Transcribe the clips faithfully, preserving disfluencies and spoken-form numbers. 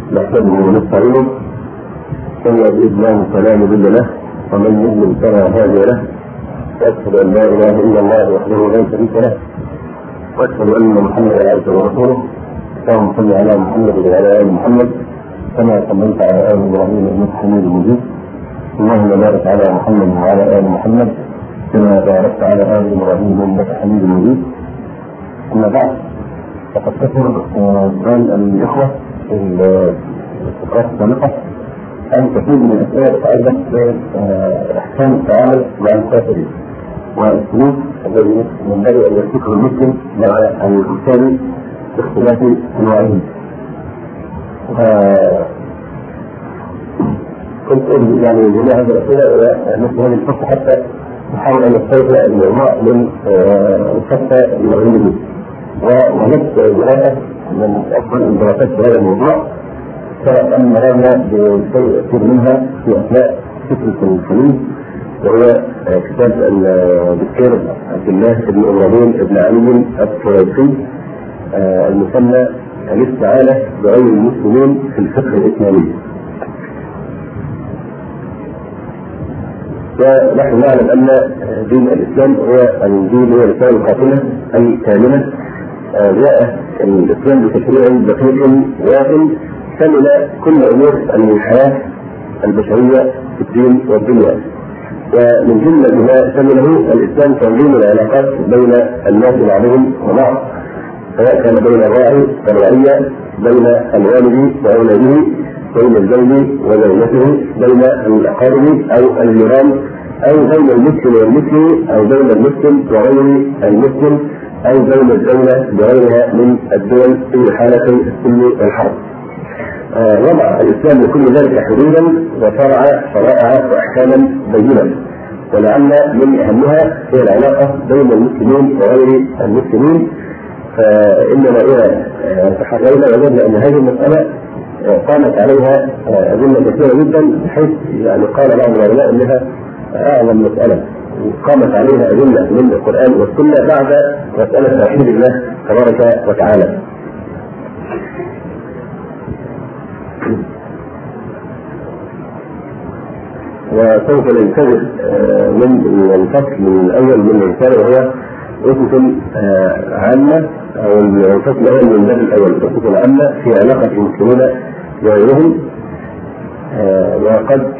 نحمده ونستعينه ومن يهده الله فلا مضل له ومن يضلل فلا هادي له، واشهد ان لا اله الا الله وحده لا شريك له، واشهد ان محمدا عبده ورسوله. اللهم صل على محمد وعلى ال محمد كما صليت على ال ابراهيم انك حميد مجيد. اللهم بارك على محمد وعلى ال محمد كما باركت على ال ابراهيم انك حميد مجيد. اما بعد، فقد كثر سؤال الاخوه في الفقرات السابقه عن كثير من الاسئله تتعلق باحكام التعامل مع المسافرين والسلوك الذي ينبغي ان يتخذه المسلم مع الكفار باختلاف انواعهم. كنت اريد يعني جميع هذه الاسئله الى مثل هذه الفرصه حتى نحاول ان نستوفي الموضوع من الفتى المغربي، ووجدت دراسه من افضل الدراسات في هذا الموضوع سواء مررنا بشيء منها في اثناء فكره الخليل، وهو كتاب الدكتور عبد الله بن ابراهيم بن علي الطريقي المسمى الاستعانه بغير المسلمين في الفقه الاسلامي. ونحن نعلم ان دين الاسلام هو الدين هو رساله القاتله الكامله. جاء الاسلام بتشريع دقيق واضح شمل كل امور الحياه البشريه في الدين والدنيا، ومن جمله ما شمله الاسلام تنظيم العلاقات بين الناس بعضهم وبعض، سواء كان بين الراعي والرعيه، بين الوالد واولاده، بين الزوج وزوجته، بين الاقارب او الجيران، او بين المسلم والمسلم، او بين المسلم وغير المسلم، او بين الدوله بغيرها من الدول في حاله السلم والحرب. آه وضع الاسلام لكل ذلك حدودا وشرع شرائع واحكاما بينه، ولعل من اهمها هي العلاقه بين المسلمين وغير المسلمين. فاننا اذا تحرينا وجدنا ان هذه المساله قامت عليها أدلة كثيرة جدا، بحيث يعني قال بعض العلماء انها اعظم مسألة قامت عليها أدلة من القرآن والسنة بعد مسألة توحيد الله تبارك وتعالى. وسوف ننتهي من الفصل الأول من الرسالة، وهو أسس عامة، أو الفصل الأول من الباب الأول أسس عامة في علاقة المسلمين وغيرهم. وقد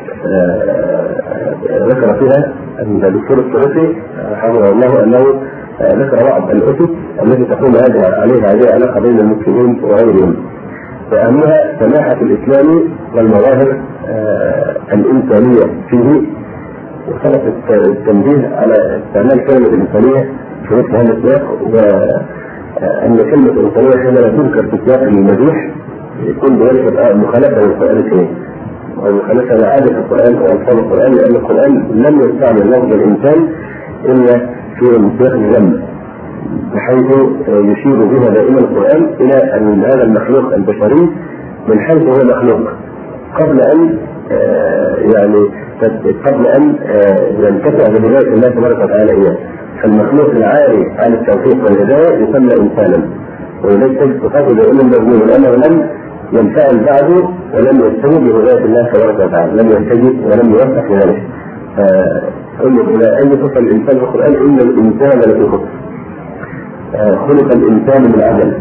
ذكر فيها الدكتور الطريقي حفظه الله انه ذكر بعض الاسس التي تقوم عليها هذه العلاقه بين المسلمين وغيرهم، واهمها سماحه الاسلام والمظاهر الانسانيه فيه، وسبق التنبيه على استعمال كلمه الانسانيه في مثل هذا السياق، وان كلمه الانسانيه حينما تذكر في سياق المديح يكون بذلك مخالفه للقران الكريم ومخالفه لعاده القران والفاظ القران، لان القران لم يستعمل لفظ الانسان الا في سياق الذم، بحيث يشير بها دائما القران الى ان هذا المخلوق البشري من حيث هو مخلوق قبل ان يعني قبل ان ينتفع بهدايه الله تبارك وتعالى اياه. فالمخلوق العاري عن التوفيق والهدايه يسمى انسانا، ولذلك تقول يقول المجنون الامر لم ينفعل بعده ولم يستجب بهدايه الله تبارك وتعالى، لم يستجب ولم يوفق لذلك. انظر الى اي صفه الانسان في القران: ان الانسان لفي خسر، خلق الانسان من عدل،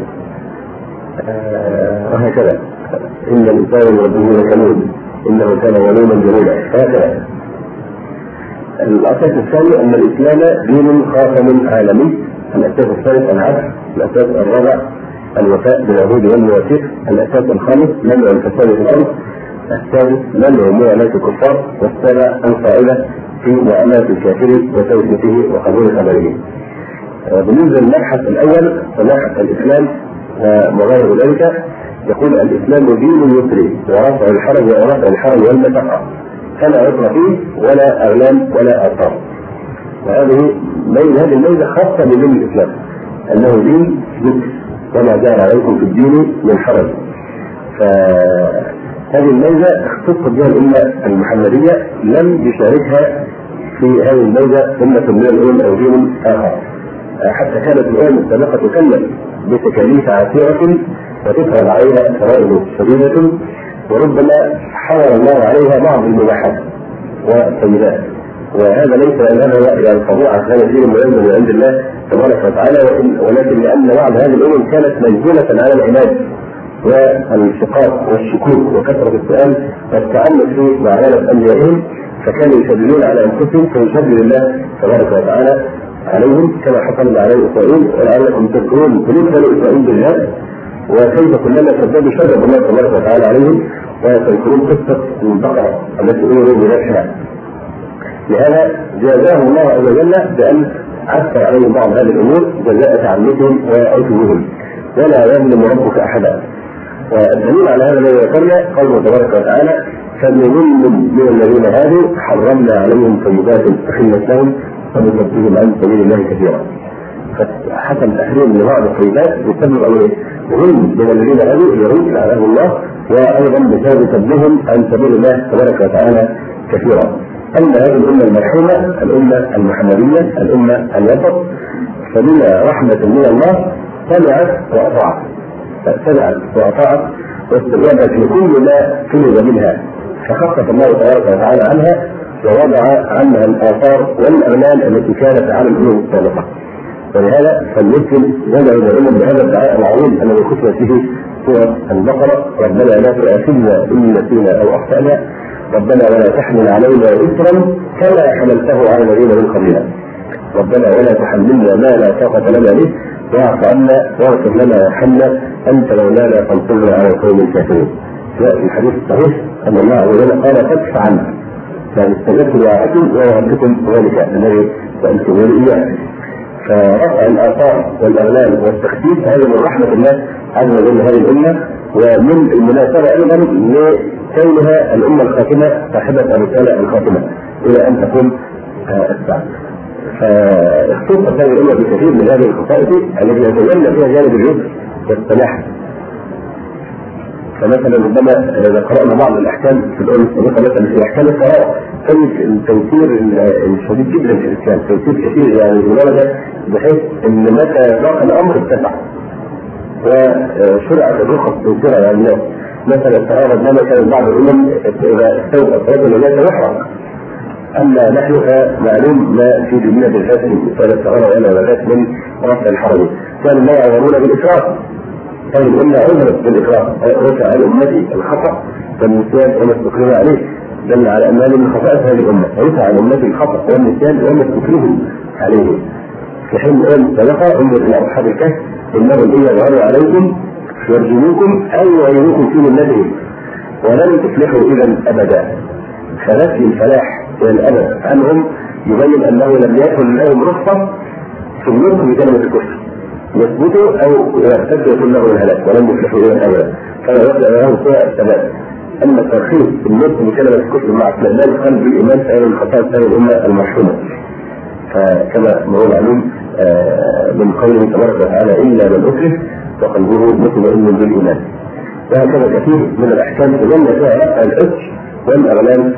وهكذا ان الانسان لربه لكنود انه كان ظلوما جهولا، هكذا. الاساس الثاني ان الاسلام دين خاتم عالمي. الاساس الثالث العدل. الاساس الرابع الوفاء بالعهود والمواثيق. الاساس الخامس منع الفساد في الارض. السادس منع موالاة الكفار. والسابع القاعدة في معاملة الكافر وتوثيقه وقبول خبره. بالنسبة للمبحث الاول سماحة الاسلام ومظاهر ذلك، يقول الاسلام دين يسري ورفع الحرج ورفع الحرج والمشقة، فلا عذر فيه ولا اغلام ولا اثار. وهذه من هذه الميزة خاصة بدين الاسلام، انه دين يسر وما جعل عليكم في الدين من حرج. فهذه الميزة اختصت بها الأمة المحمدية، لم يشاركها في هذه الميزة أمة من الأمم أو دين آخر، حتى كانت الأمم السابقة تكلف بتكاليف عسيرة وتفرض عليها فرائض شديدة، وربما حرم الله عليها بعض المباحات والسيئات، وهذا ليس لأنها يعني طبيعة هذا شيء منزل من عند الله تبارك وتعالى، ولكن لأن بعض هذه الأمم كانت مجبولة على العناد والانشقاق والشكوك وكثرة السؤال والتعمق في معاملة أنبيائهم، فكانوا يشددون على أنفسهم فيشدد الله تبارك وتعالى عليهم كما حصل عليه إسرائيل. ولعلكم تذكرون قلوب بني إسرائيل بالله وكيف كلما شددوا شدد الله تبارك وتعالى عليهم، وتذكرون قصة البقرة التي أمروا بنفسها. لهذا جازاهم الله عز وجل بأن عثر عليهم بعض هذه الأمور جزاء تعمدهم وعتوهم، ولا يظلم ربك أحدا. والدليل على هذا الذي ذكرنا قوله تبارك وتعالى: فمن من الذين هادوا حرمنا عليهم طيبات أحلت لهم فبصدهم عن سبيل الله كثيرا. فحصل تحريم لبعض الطيبات بسبب أمره هم من الذين هادوا يرون لعنهم الله، وأيضا بسبب صدهم عن سبيل الله تبارك وتعالى كثيرا. أما هذه الأمة المرحومة الأمة المحمدية الأمة الوسط فبما رحمة من الله سمعت وأطاعت سمعت وأطاعت واستجابت لكل ما طلب منها، فخفف الله تبارك وتعالى عنها ووضع عنها الآثار والأغلال التي كانت على الأمم السابقة. ولهذا فالمسلم يدعو دائما بهذا الدعاء العظيم الذي ختمت به سورة البقرة: ربنا لا تؤاخذنا إن نسينا أو أخطأنا، ربنا ولا تحمل علينا إصرا كما حملته على الذين من قبلنا، ربنا ولا تحملنا ما لا طاقة لنا به واعف عنا واغفر لنا وارحمنا أنت مولانا فانصرنا على القوم الكافرين. جاء في الحديث الصحيح أن الله عز وجل قال: فادفع عنا، يعني استجبت دعاءكم ووهبتكم ذلك الذي سألتموني إياه. فرفع الآثار والأغلال والتخفيف هذا من رحمة الله عز وجل هذه الأمة، ومن المناسبة أيضا لكونها الأمة الخاتمة صاحبة الرسالة الخاتمة إلى أن تكون الساعة. فاختصت هذه الأمة بكثير من هذه الخصائص التي يتجلى فيها جانب اليسر والسماحة. فمثلا ربما إذا قرأنا بعض الأحكام في الأمة السابقة مثلا في أحكام القراءة تجد التوفير الشديد جدا في الإسلام، توفير كثير يعني لدرجة بحيث أن متى ضاق الأمر اتسع وشرعت الرخص توفيرها يعني الناس. مثلا تعرض لنا كان بعض الأمم إذا استوقف رجل الناس يحرق، أما نحن معلوم ما في ديننا بالحسن مثال الثغرة ولا ولاة من رفع الحرج، كانوا لا يعذرون بالإكراه. كان الأمة عذرت بالإكراه، رفع عن أمتي الخطأ والنسيان وما استكره عليه، دل على أن من خطأت هذه الأمة، رفع عن أمتي الخطأ والنسيان وما استكره عليه. في حين الآن سبق انظر إلى أصحاب الكهف: إنهم إن يظهروا عليكم يرجموكم أو يعينوكم في ملتهم ولن تفلحوا إذا أبدا. فنفي الفلاح إلى الأبد عنهم يبين أنه لم يكن لهم رخصة في النطق بكلمة الكفر، يثبتوا أو يرتد يكون له الهلاك ولم يفلحوا إذا أبدا، فلا يبدأ لهم سوء الثبات. أما الترخيص في النطق بكلمة الكفر مع اطمئنان قلب الإيمان فهي من خصائص هذه الأمة المرحومة. فكما هو معلوم من قوله تبارك وتعالى: إلا من أكره وقلبه مطمئن بالإيمان. وهكذا كثير من الأحكام تظل فيها رفع الأسر والأغلال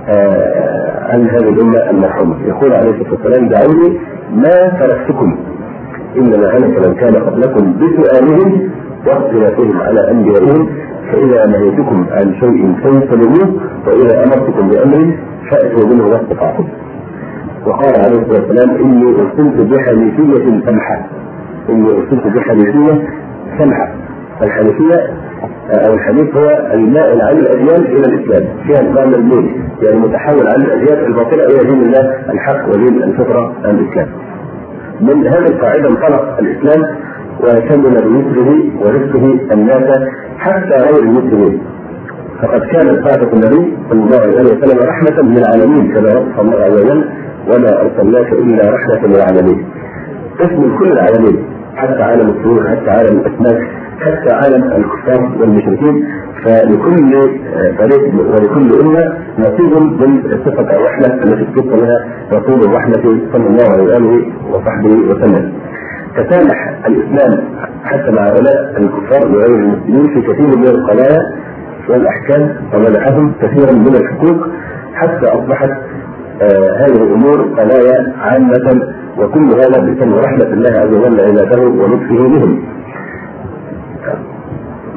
عن هذه الأمة المرحومة. يقول عليه الصلاة والسلام: دعوني ما تركتكم إنما هلك من كان قبلكم بسؤالهم واختلافهم على أنبيائهم، فإذا نهيتكم عن شيء فاجتنبوه وإذا أمرتكم بأمر فأتوا منه ما استطعتم. وقال عليه الصلاة والسلام: إني أرسلت بحنيفية سمحة، إني أرسلت بحنيفية سمحة. الحنيفية أو الحنيف هو المائل عن الأديان إلى الإسلام، فيها معنى الميل يعني متحول عن الأديان الباطلة إلى دين الله الحق ودين الفطرة الإسلام. من هذه القاعدة انطلق الإسلام وشمل بمثله ورفقه الناس حتى غير المسلمين، فقد كانت بعثة النبي صلى الله عليه وسلم رحمة للعالمين كما وصف الله عز وجل: وما أرسلناك إلا رحمة للعالمين. اسم كل العالمين، حتى عالم الطيور، حتى عالم الأسماك، حتى عالم الكفار والمشركين. فلكل فريق ولكل أمة نصيب من صفة الرحمة التي اتصف بها رسول الرحمة صلى الله عليه وآله وصحبه وسلم. تسامح الإسلام حتى مع هؤلاء الكفار وغير المسلمين في كثير من القضايا والأحكام، ومنحهم كثيرا من الحقوق حتى أصبحت آه هذه الأمور قضايا عامة، وكل هذا بسبب رحمة الله عز وجل عباده ولطفه بهم.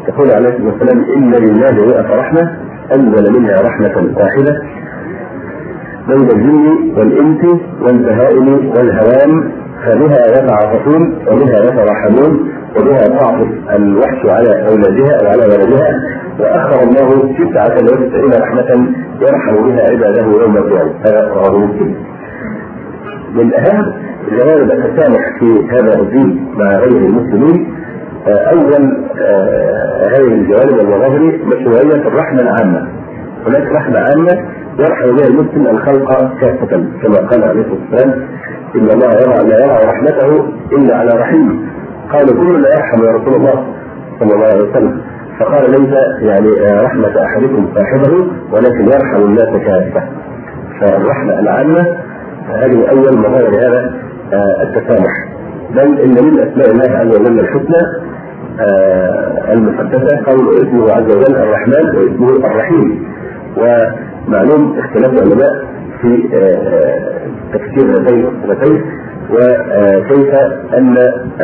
يقول عليه الصلاة والسلام إن لله مئة رحمة أنزل منها رحمة واحدة بين الجن والإنس والبهائم والهوام، فبها يتعاطفون وبها يتراحمون وبها تعطف الوحش على أولادها أو على ولدها، وأخر الله تسعة وتسعين رحمة يرحم بها عباده يوم القيامة. هذا رواه مسلم. من أهم جوانب التسامح في هذا الدين مع غير المسلمين أول هذه الجوانب والمظاهر مشروعية الرحمة العامة. هناك رحمة عامة يرحم بها المسلم الخلق كافة، كما قال عليه الصلاة والسلام إن الله يرى لا يرى رحمته إلا على رحيم. قالوا كل لا يرحم يا رسول الله صلى الله عليه وسلم، فقال ليس يعني رحمة أحدكم صاحبه ولكن يرحم الناس كافة. فالرحمة العامة هذه أول مظاهر هذا التسامح. بل إن من أسماء الله عز وجل الحسنى المقدسة قول اسمه عز وجل الرحمن واسمه الرحيم. ومعلوم اختلاف العلماء في تفسير هذين الصفتين وكيف أن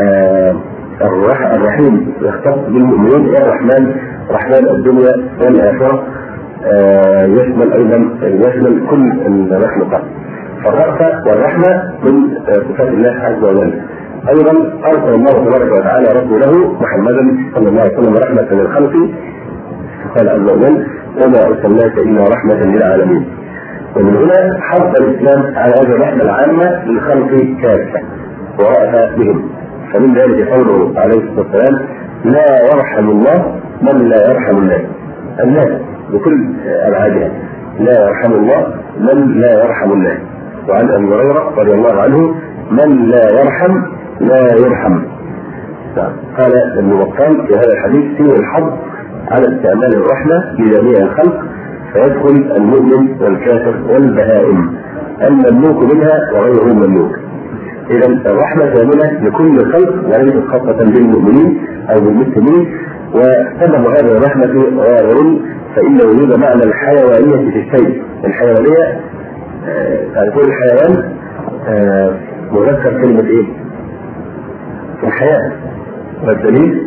الرحيم يختص بالمؤمنين الرحمن رحمن الدنيا والآخرة يشمل أيضا يشمل كل المخلوقات. فالرأفة والرحمة من صفات الله عز وجل. أيضا أرسل الله تبارك وتعالى رسوله محمدا صلى الله عليه وسلم رحمة للخلق، قال عز وجل وما أرسلناك إلا رحمة للعالمين. ومن هنا حرص الإسلام على هذه الرحمة العامة للخلق كافة ورأف بهم. فمن ذلك قوله عليه الصلاة والسلام لا يرحم الله من لا يرحم الناس. الناس بكل أبعادها لا يرحم الله من لا يرحم الناس. وعن أبي هريرة رضي الله عنه من لا يرحم لا يرحم. قال ابن بطال في هذا الحديث فيه الحظ على استعمال الرحمة لجميع الخلق، فيدخل المؤمن والكافر والبهائم المملوك منها وغير المملوك. إذا الرحمة شاملة لكل الخلق وليست خاصة بالمؤمنين أو بالمسلمين. وسبب هذه الرحمة ظاهر، فإن وجود معنى الحيوانية في الشيء. الحيوانية تعرفون الحيوان مذكر كلمة إيه؟ الحياة. والدليل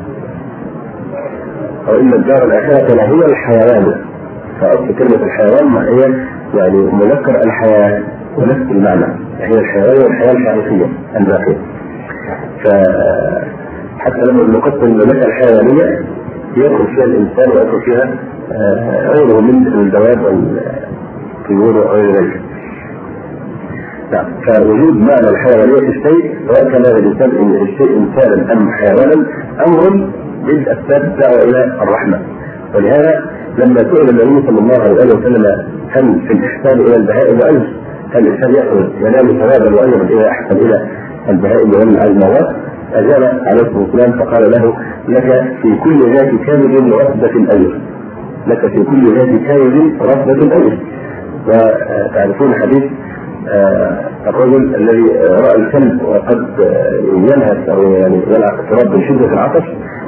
أو إن الدار الآخرة لهي الحيوان. فأصل كلمة الحيوان هي يعني مذكر الحياة ونفس المعنى، هي الحيوان والحياة الحقيقية الباقية. فحتى لما نقسم المملكة الحيوانية يدخل فيها الإنسان ويدخل فيها غيره من الدواب والطيور وغير ذلك. فوجود معنى الحيوانية في الشيء سواء كان هذا الإنسان إن الشيء إنسانا أم حيوانا أمر بالأسباب الدعوة إلى الرحمة. ولهذا لما سئل النبي صلى الله عليه وسلم هل في الإحسان إلى البهائم وأجر هل الإنسان يأخذ ينال ثوابا وأجرا إذا أحسن إلى البهائم والمعلومات؟ أجاب عليه الصلاة والسلام فقال له لك في كل ذات كامل رتبة أجر، لك في كل ذات كامل رتبة أجر. وتعرفون حديث آه الرجل الذي رأى الكلب وقد ينهس أو يعني يلعق التراب من شدة العطش،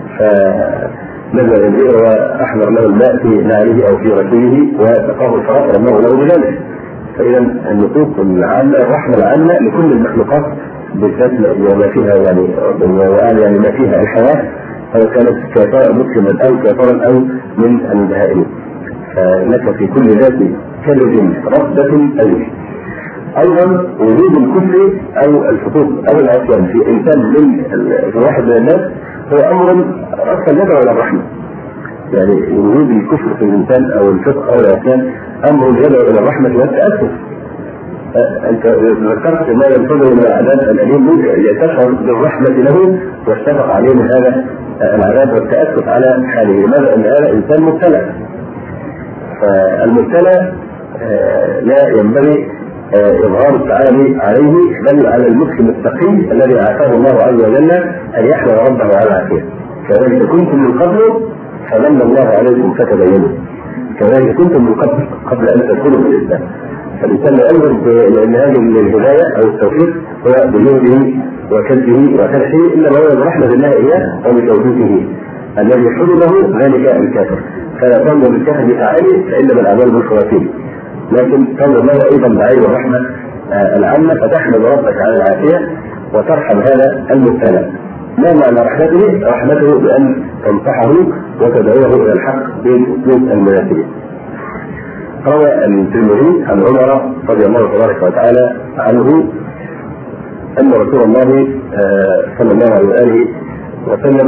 فنزل البئر وأحضر له الماء في نعله أو في رجله وسقاه الفرات رماه له بذلك. فإذا النصوص العامة الرحمة العامة لكل المخلوقات بالذات وما فيها يعني وقال يعني ما فيها الحياة، سواء كانت كافرة مسلما أو كافرا أو من البهائم. فلك في كل ذات كلب رتبة أجر. أيضا وجود الكفر أو الفسوق أو العصيان في إنسان من واحد من الناس هو أمر أصلا يدعو إلى الرحمة. يعني وجود الكفر في الإنسان أو الفسق أو العصيان أمر يدعو إلى الرحمة والتأسف. أنت ذكرت ما ينتظر من العذاب الأليم يتشعر بالرحمة له والشفقة عليه من هذا العذاب والتأسف على حاله. لماذا؟ أن هذا إنسان مبتلى. فالمبتلى لا ينبغي إظهار التعالي عليه، بل على المسلم التقي الذي عافاه الله عز وجل أن يحمد ربه على العافية. كذلك كنتم من قبل فمن الله عليكم فتبينوا، كذلك كنتم من قبل قبل أن تدخلوا في الإسلام. فالإنسان لا ينظر لأن هذه الهداية أو التوفيق هو بجهده وكذبه وكرحه، إلا ما هو برحمة الله إياه وبتوفيقه. الذي حرمه ذلك الكافر. فلا تنظر للكافر بتعالي فإنما الأعمال بالخواتيم، لكن تنظر له أيضا بعين الرحمة العامة فتحمد ربك على العافية وترحم هذا المبتلى. ما معنى رحمته؟ رحمته بأن تنصحه وتدعوه إلى الحق بالأسلوب المناسب. روى الترمذي عن عمر رضي الله تبارك وتعالى عنه أن رسول الله صلى الله عليه وآله وسلم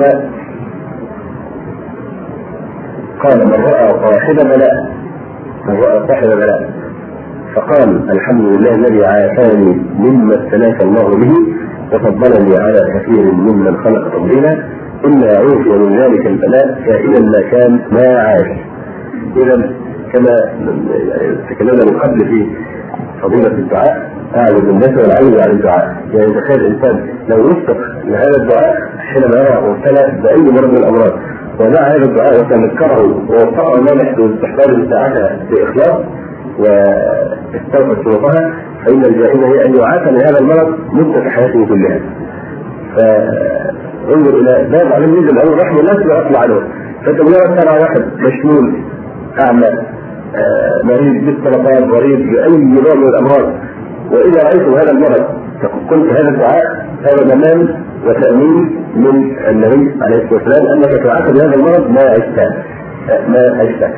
قال: من رأى صاحب بلاء من رأى صاحب بلاء فقال: الحمد لله الذي عافاني مما ابتلاك الله به وفضلني على كثير ممن خلق تفضيلا، إلا عوفي من ذلك البلاء كائنا ما كان ما عاش. إذا كما تكلمنا من قبل في فضيلة الدعاء، أعوذ بالناس والعوذ عن الدعاء. يعني تخيل الإنسان لو وفق لهذا الدعاء حينما يرى مبتلى بأي مرض من الأمراض ودعا هذا الدعاء وتذكره ووفقه ما نحن باستحضار ساعتها بإخلاص واستوفت شروطها، فإن الجائزة هي أن يعافى من هذا المرض مدة حياته كلها. فانظر إلى باب علم نزل أول رحمة الناس وأطلع عنه. فأنت مجرد ترى واحد مشلول أعمى آه، مريض بالسرطان، مريض بأي نوع من الأمراض، وإذا رأيت هذا المرض قلت هذا الدعاء، هذا ضمان وتأمين من النبي عليه الصلاة والسلام أنك تعافى بهذا المرض ما عشت ما عشت.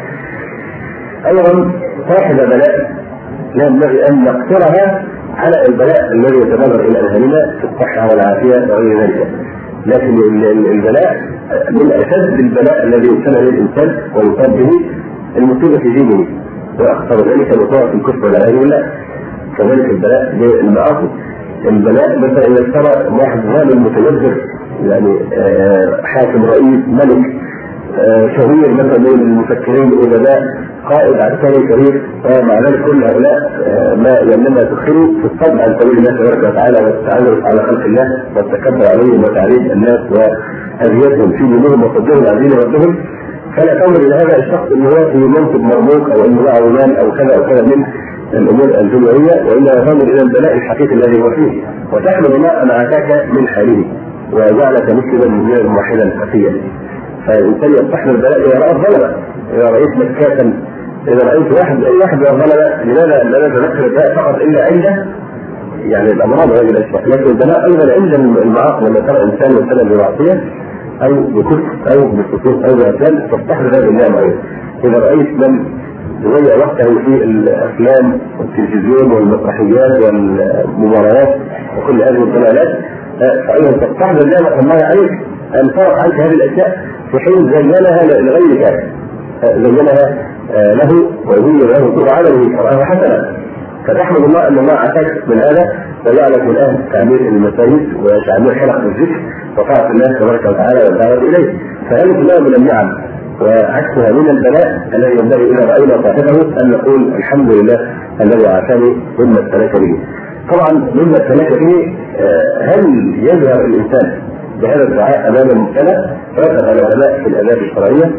أيضا صاحب بلاء لا ينبغي أن نقتصرها على البلاء الذي يتبادر إلى أذهاننا في الصحة والعافية وغير ذلك، لكن البلاء من أشد البلاء الذي يبتلى به الإنسان ويصاب به المصيبة في دينه، وأخطر ذلك الوقوع في الكفر والعياذ بالله. كذلك البلاء بالمعاصي، البلاء مثلا إذا ترى واحد ظالم متجبر، يعني حاكم رئيس ملك شهير مثلا من المفكرين الأدباء، قائد عسكري كبير، ومع ذلك كل هؤلاء ما ينما تدخلوا في الصدع عن سبيل الله تبارك وتعالى والتعرف على خلق الله والتكبر عليهم وتعريف الناس وأذيتهم في دينهم وصدهم عن دين ربهم. فلا تنظر إلى هذا الشخص أنه هو في منصب مرموق أو أنه معه مال أو كذا أو كذا من الأمور الدنيوية، وإلا تنظر إلى البلاء الحقيقي الذي هو فيه وتحمل ما أن عافاك من حاله وجعلك مسلما مؤمنا موحدا حقيا. فالإنسان يستحمل البلاء إذا رأى الظلمة، إذا رأيت مكاتا، إذا رأيت واحد أي واحد من الظلمة. لماذا لا نتذكر البلاء فقط إلا عند يعني الأمراض وغير الأشياء، لكن البلاء أيضا عند المعاصي. لما ترى إنسان يبتلى بمعصية أو بكفر أو بفسوق أو بأسلام تستحضر هذه النعمة أيضا. إذا رأيت من يضيع وقته في الأفلام والتلفزيون والمسرحيات والمباريات وكل هذه الضلالات، فأيضا تستحضر نعمة الله عليك أن ترك عنك هذه الأشياء في حين زينها لغيرك، زينها له ويزين له سوء عمله فرآه حسنا. فتحمد الله أن الله عافاك من هذا وجعلك من أهل تعمير المساجد وتعمير حلق الذكر وطاعة الله تبارك وتعالى والدعوة إليه. فهذه كلها من النعم، وعكسها من البلاء الذي ينبغي إذا رأينا صاحبه أن نقول الحمد لله الذي عافاني مما ابتلاك به. طبعا مما ابتلاك به، هل يظهر الإنسان بهذا الدعاء أمام المبتلى؟ رتب العلماء في الآداب الشرعية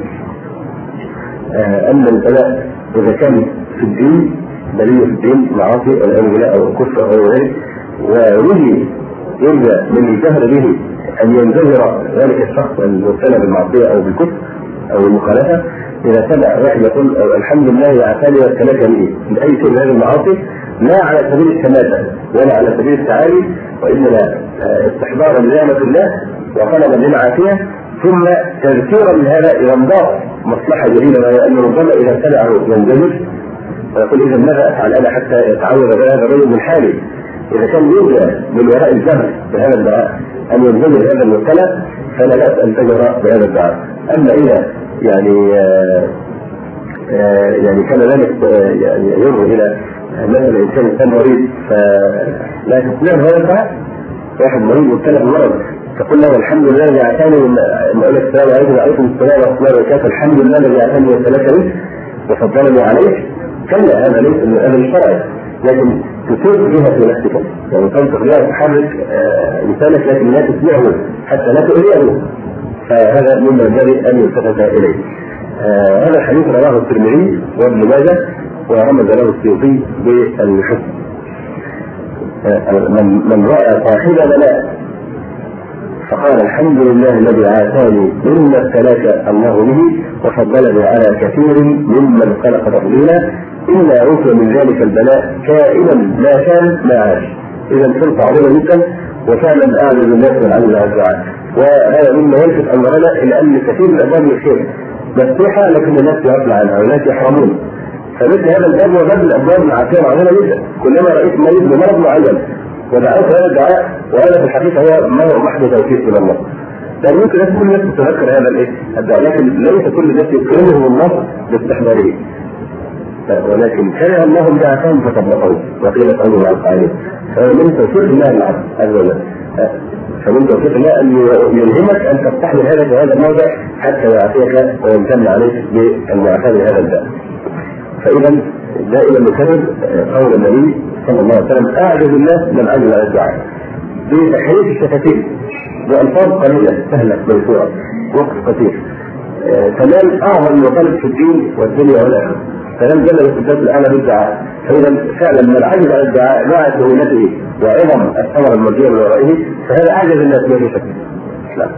أن البلاء إذا كان في الدين بلية في الدين معاصي والأنبياء أو الكفر أو غيره، ويجي يرجى من الجهر به أن ينزجر ذلك الشخص المبتلى بالمعصية أو بالكفر أو المخالفة، إذا سمع واحد يقول الحمد لله عافاني وابتلاك به بأي شيء من هذه المعاصي، لا على سبيل الشماتة ولا على سبيل التعالي، وإنما استحضارا لنعمة الله وطلبا للعافية، ثم تذكيرا لهذا إذا انضاف مصلحة جديدة، وهي أن ربما إذا سمعه ينزجر ويقول إذا ماذا أفعل أنا حتى يتعود هذا الرجل من حالي. إذا كان يوجد من وراء الجهر بهذا الدعاء أن ينزجر هذا المبتلى فلا بأس أن تجر بهذا الدعاء. أما إذا يعني آآ آآ يعني كان ذلك يعني ينظر إلى مثلا الإنسان كان مريض فلا تسمع هذا الدعاء، واحد مريض مبتلى بالمرض تقول له الحمد لله الذي عافاني، يقول لك السلام عليكم وعليكم السلام ورحمة الله وبركاته، الحمد لله الذي عافاني وابتلاك به وفضلني عليك. كلا هذا ليس هذا مش شرعي، لكن تسير بها في نفسك، يعني تنطق بها تحرك لسانك لكن لا تسمعه حتى لا تؤذيه، فهذا مما ينبغي ان يلتفت اليه. آه هذا الحديث رواه الترمذي وابن ماجه ورمز له السيوطي بالحسن. آه من, من راى صاحب بلاء فقال الحمد لله الذي عافاني مما ابتلاك الله به وفضلني على كثير ممن خلق تفضيلا، إلا عوفي من ذلك البلاء كائنا ما كان ما عاش. إذا كنت عظيما جدا وكان أعلم الناس من عز وجل. وهذا مما يلفت انظارنا الى ان كثير من ابواب الخير مفتوحه لكن الناس يغفل عنها والناس يحرمون. فمثل هذا الباب هو باب الابواب العاثره علينا جدا. كلما رايت مريض بمرض معين ودعوت هذا الدعاء، وهذا في الحقيقه هو محض توفيق من الله. لأن ممكن الناس كل الناس تتذكر هذا الايه الدعاء، لكن ليس كل الناس يكرمهم الله باستحضاره. ولكن كره الله بعثهم فطبقوا وقيل قولوا مع القائلين. فمن توفيق الله العبد عز وجل، فمن توفيق الله ان يلهمك ان تستحمل هذا في هذا الموضع حتى يعطيك ويمتن عليك بالمعافاه لهذا الداء. فاذا دائما نكرر قول النبي صلى الله عليه وسلم: اعجز الناس من عجز على الدعاء، بتحريك الشفتين بألفاظ قليلة سهلة ميسورة وقت قصير. كمان أعظم مطالب في الدين والدنيا والآخرة كلام جل وعلا الأعلى بالدعاء. فإذا فعلا من العجز على الدعاء مع سهولته وعظم الثمرة المرجية من ورائه فهذا أعجز الناس ما في شك. لا.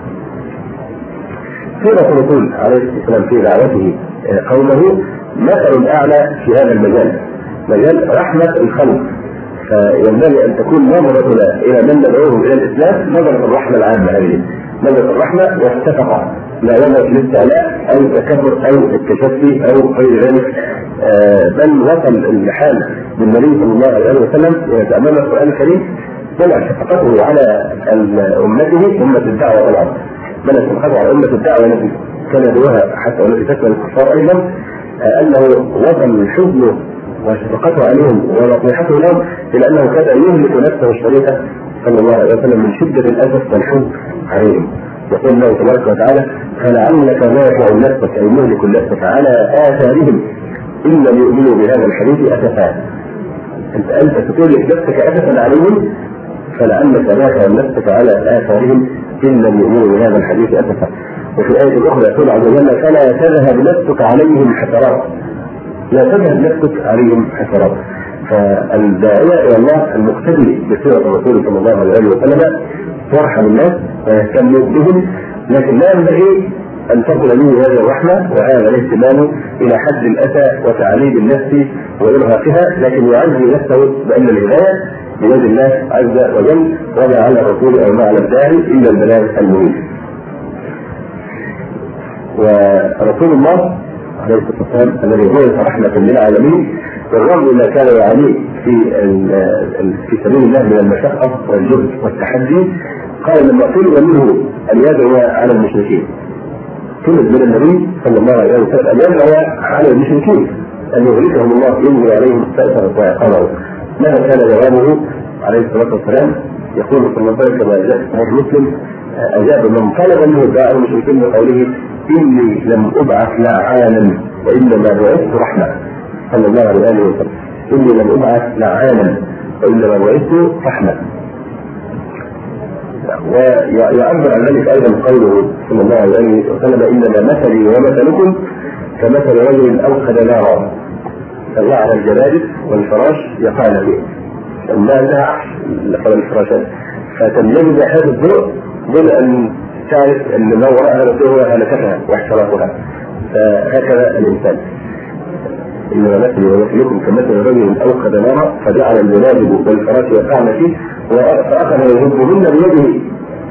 سيرة الرسول عليه الصلاة والسلام في دعوته قومه مثل أعلى في هذا المجال، مجال رحمة الخلق. فينبغي ان تكون نظرتنا الى من ندعوه الى الاسلام نظره الرحمه العامه هذه، نظره الرحمه والشفقه، لا نظره الاستعلاء او التكبر او التشفي او غير ذلك. آه بل وصل الحال بالنبي صلى الله عليه وسلم امام القران الكريم طلع شفقته على امته، امه الدعوه طبعا، بل شفقته على امه الدعوه التي كان يدعوها حتى والتي تشمل الكفار ايضا، آه انه وصل حزنه وشفقته عليهم ونصيحته لهم الى انه كاد يهلك نفسه الشريفه صلى الله عليه وسلم من شده الاسف والحزن عليهم. يقول الله تبارك وتعالى: فلعلك باخع نفسك اي مهلك نفسك على اثارهم ان لم يؤمنوا بهذا الحديث اسفا. انت انت تهلك نفسك اسفا عليهم، فلعلك باخع نفسك على اثارهم ان لم يؤمنوا بهذا الحديث اسفا. وفي الايه الاخرى يقول عز وجل: فلا تذهب نفسك عليهم حسرات، لا تذهب نفسك عليهم حسرات. فالداعية إلى الله المقتدي بسيرة الرسول صلى الله عليه وسلم يرحم الناس ويهتم بهم، لكن لا ينبغي أن تكون منه هذه الرحمة وهذا الاهتمام إلى حد الأسى وتعليل النفس وإرهاقها، لكن يعزي نفسه بأن الهداية بيد الله عز وجل، وما على الرسول أو ما على الداعي إلا البلاغ المبين. ورسول الله عليه الصلاة والسلام الذي هو رحمة للعالمين بالرغم ما كان يعانيه في في سبيل الله من المشقة والجهد والتحدي، قال لما طلب منه أن يدعو على المشركين، طلب من النبي صلى الله عليه وسلم أن يدعو على المشركين أن يهلكهم الله ينزل عليهم سأسا وعقابه. ماذا كان جوابه عليه الصلاة والسلام؟ يقول صلى الله عليه وسلم كما جاء في مسلم: أجاب من طلب منه الدعاء المشركين بقوله: إني لم أبعث لعانا وإنما بعثت رحمة. صلى الله عليه وسلم: إني لم أبعث لعانا وإنما بعثت رحمة. ويعبر عن ذلك أيضا قوله صلى الله عليه وسلم: إنما مثلي ومثلكم كمثل رجل أوقد نارا فجعل على الجرادف والفراش يقال فيه الناس لقد الفراشات فتنجذب هذا الضوء دون أن تعرف أن ما وراءها هو هلكتها واحتراقها. فهكذا الإنسان إنما مثلي ومثلكم كمثل رجل أوقد نارا فجعل الجرادف والفراش يقعن فيه فأخذ يهبهن بيده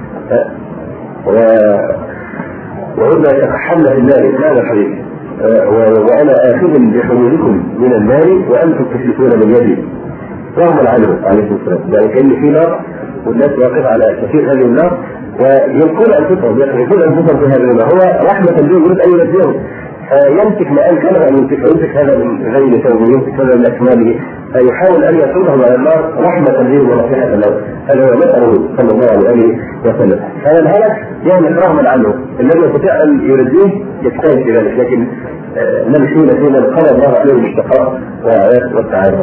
وهن يتقحمن في النار. هذا الحديث: وأنا آخذ بحمولكم من النار وأنتم تشركون من يدي. رغم عنه عليه الصلاة والسلام، يعني كأن في نار والناس واقفة على كثير هذه النار ويلقون أنفسهم يخرجون أنفسهم في هذا النار. هو رحمة بهم يريد أن ينجيهم، فيمسك ما أمكن أن يمسك يمسك هذا من غير ثوبه، يمسك هذا من أكمامه، فيحاول أن يصرفهم على النار رحمة بهم ونصيحة له. هذا هو مثله صلى الله عليه وسلم. هذا الهلك يهلك رغما عنه، الذي يستطيع أن يرديه يجتهد في ذلك، لكن نمشي فيما قال الله عليه بالشقاء والتعاون.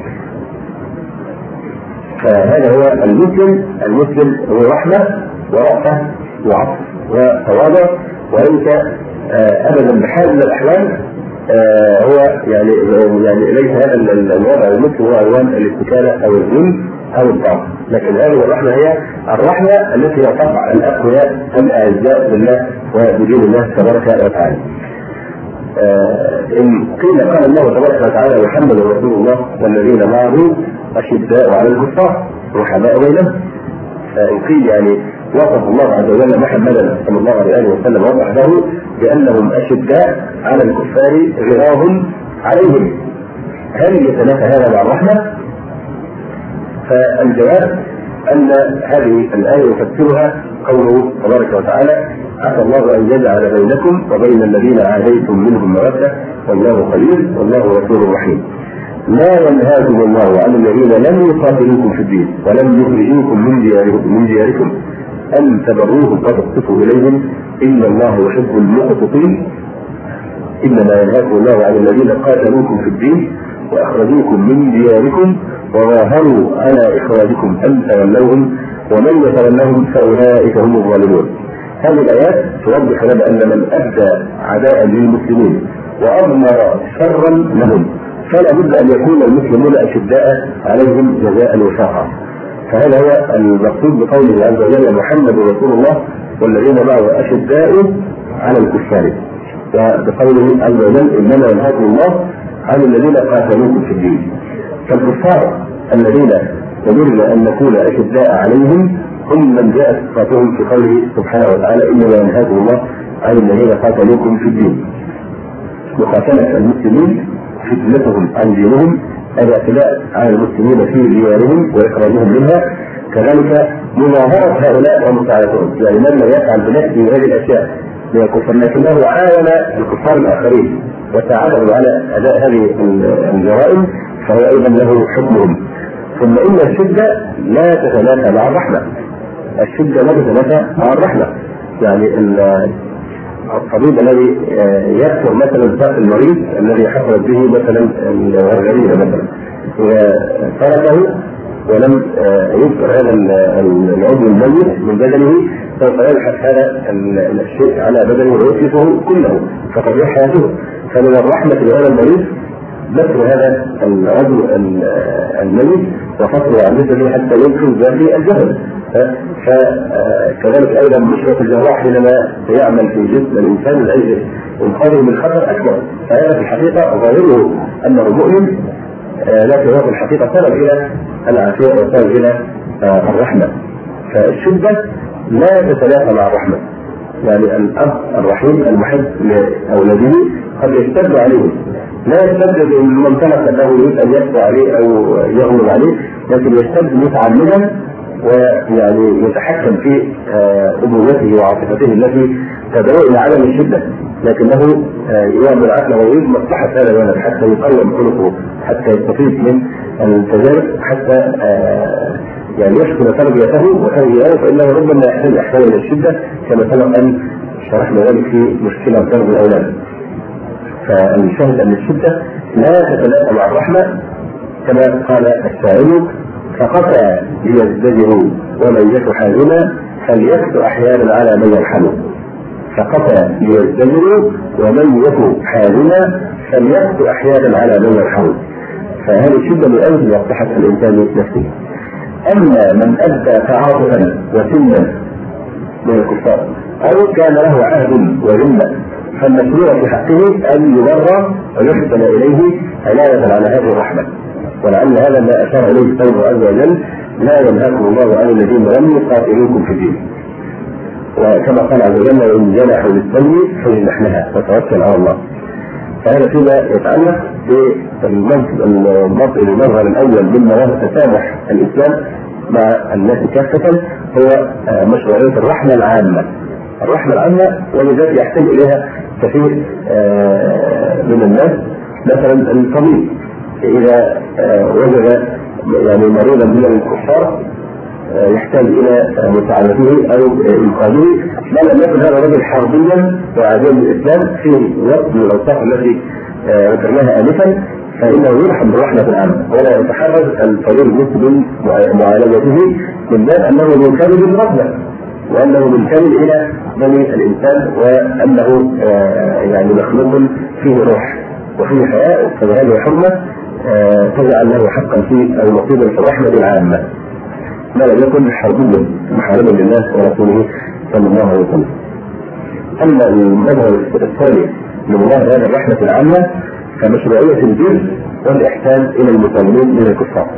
فهذا هو المسلم. المسلم هو رحمة ورأفة وعطف وتواضع، وليس ابدا بحال من الاحوال هو يعني يعني ليس هذا الوضع المسلم هو عنوان الاستكانه او الذل او الضعف، لكن هذه الرحمه هي الرحمه التي تقع الاقوياء الاعزاء بالله وبدين الله تبارك وتعالى. ان قيل قال الله تبارك وتعالى: محمد رسول الله والذين معه اشداء على الكفار رحماء بينهم. فان قيل يعني وصف الله عز وجل محمدا صلى الله عليه وسلم وصحبه بانهم اشداء على الكفار غراض عليهم. هل يتنافى هذا مع الرحمه؟ فالجواب ان هذه الايه يفسرها قوله تبارك وتعالى: عسى الله ان يجعل بينكم وبين الذين عاديتم منهم موده والله خبير والله غفور رحيم. لا ينهاكم الله عن الذين لم يقاتلوكم في الدين ولم يخرجوكم من دياركم من دياركم ان تبروهم وتقسطوا اليهم ان الله يحب المقسطين. انما ينهاكم الله عن الذين قاتلوكم في الدين واخرجوكم من دياركم وظاهروا على اخراجكم ان تولوهم ومن يتولهم فاولئك هم الظالمون. هذه الايات توضح لنا ان من ابدى عداء للمسلمين واضمر شرا لهم فلا بد ان يكون المسلمون اشداء عليهم جزاء وفاقا. فهذا هو المقصود بقوله عز وجل: محمد رسول الله والذين معه اشداء على الكفار. وبقوله عز وجل: انما ينهاكم الله عن الذين قاتلوكم في الدين. فالكفار الذين يمرنا ان نكون اشداء عليهم هم من جاءت صفاتهم في قوله سبحانه وتعالى: انما ينهاكم الله عن الذين قاتلوكم في الدين. مقاتله المسلمين فتنتهم عن دينهم، الاعتداء على المسلمين في ديارهم واخراجهم منها، كذلك مظاهره هؤلاء ومساعدتهم. يعني من لا يفعل بنفسه هذه الاشياء من الكفار لكنه عاون الكفار الاخرين وساعدهم على اداء هذه الجرائم فهو ايضا له حكمهم. ثم ان الشده لا تتنافى مع الرحمه. الشده لا تتنافى مع الرحمه. يعني الطبيب الذي يكثر مثلا ساق المريض الذي حصلت به مثلا الغرغرينه مثلا وتركه ولم يذكر هذا العضو الميت من بدنه سوف يلحق هذا الشيء على بدنه ويتلفه كله فتضيع حياته. فمن الرحمه بهذا المريض ذكر هذا العضو الميت وفصله عن جسده حتى ينقذ به الجسد. فكذلك ايضا مشرف الجراح حينما يعمل في جسم الانسان لاجل انقاذه من خطر اكبر، فهذا في الحقيقه ظاهره انه مؤمن لكن هو في الحقيقه سبب الى العافيه وسبب الى الرحمه. فالشده لا تتنافى مع الرحمه. يعني الاب الرحيم المحب لاولاده قد يشتد عليه، لا يشتد من طلب انه يريد ان يقضي عليه او يغلب عليه، لكن يشتد متعمدا ويعني يتحكم في ابوته وعاطفته التي تدعو الى عدم الشده، لكنه يعمل عقله ويريد مصلحه هذا الولد حتى يقوم خلقه، حتى يستفيد من التجارب، حتى يعني يشكل تربيته وتربيته، فانه ربما يحتاج احيانا الى الشده كما سبق ان شرحنا ذلك في مشكله ضرب الاولاد. فالشاهد ان الشده لا تتنافى مع الرحمه كما قال الشاعر: فقطع ليزدجروا ومن يك حازما فليكت احيانا على من يرحمه. فقطع ليزدجروا ومن يك حازما فليكت احيانا على من يرحمه. فهذه الشده من اجل مصلحه الانسان نفسه. اما من ادى تعاطفا وسنا من الكفار او كان له عهد وذمه فالمشروع في حقه ان يبرى ويحسن اليه عنايه على هذه الرحمه. ولعل هذا ما اشار اليه قوله عز وجل: لا ينهاكم الله عن الذين لم يقاتلوكم في الدين. وكما قال عز وجل: وان جنحوا للسلم فاجنح لها وتوكل على الله. فهذا فيما يتعلق بالمظهر الاول من مظاهر تسامح الاسلام مع الناس كافه هو مشروعيه الرحمه العامه. الرحمه العامه ولذلك يحتاج اليها كثير من الناس. مثلا الطبيب اذا وجد يعني مريضا من الكفار يحتاج الى مساعدته او انقاذه، ما لم يكن هذا الرجل حربيا وعدو الاسلام في وقت من الاوصاف التي ذكرناها انفا، فانه يرحم بالرحمه العامه ولا يتحرز الطبيب المسلم معالجته من باب انه منكمل بالرحمه وانه منكمل الى بني الانسان وانه يعني مخلوق فيه روح وفيه حياه، فهذه حرمه تجعل له حقا في المطلوب في الرحمه العامه ما لم يكن حربيا محاربا لله ورسوله صلى الله عليه وسلم. اما المظهر الثاني من مظاهر هذه الرحمه العامه فمشروعيه البر والاحسان الى المسلمين من الكفار.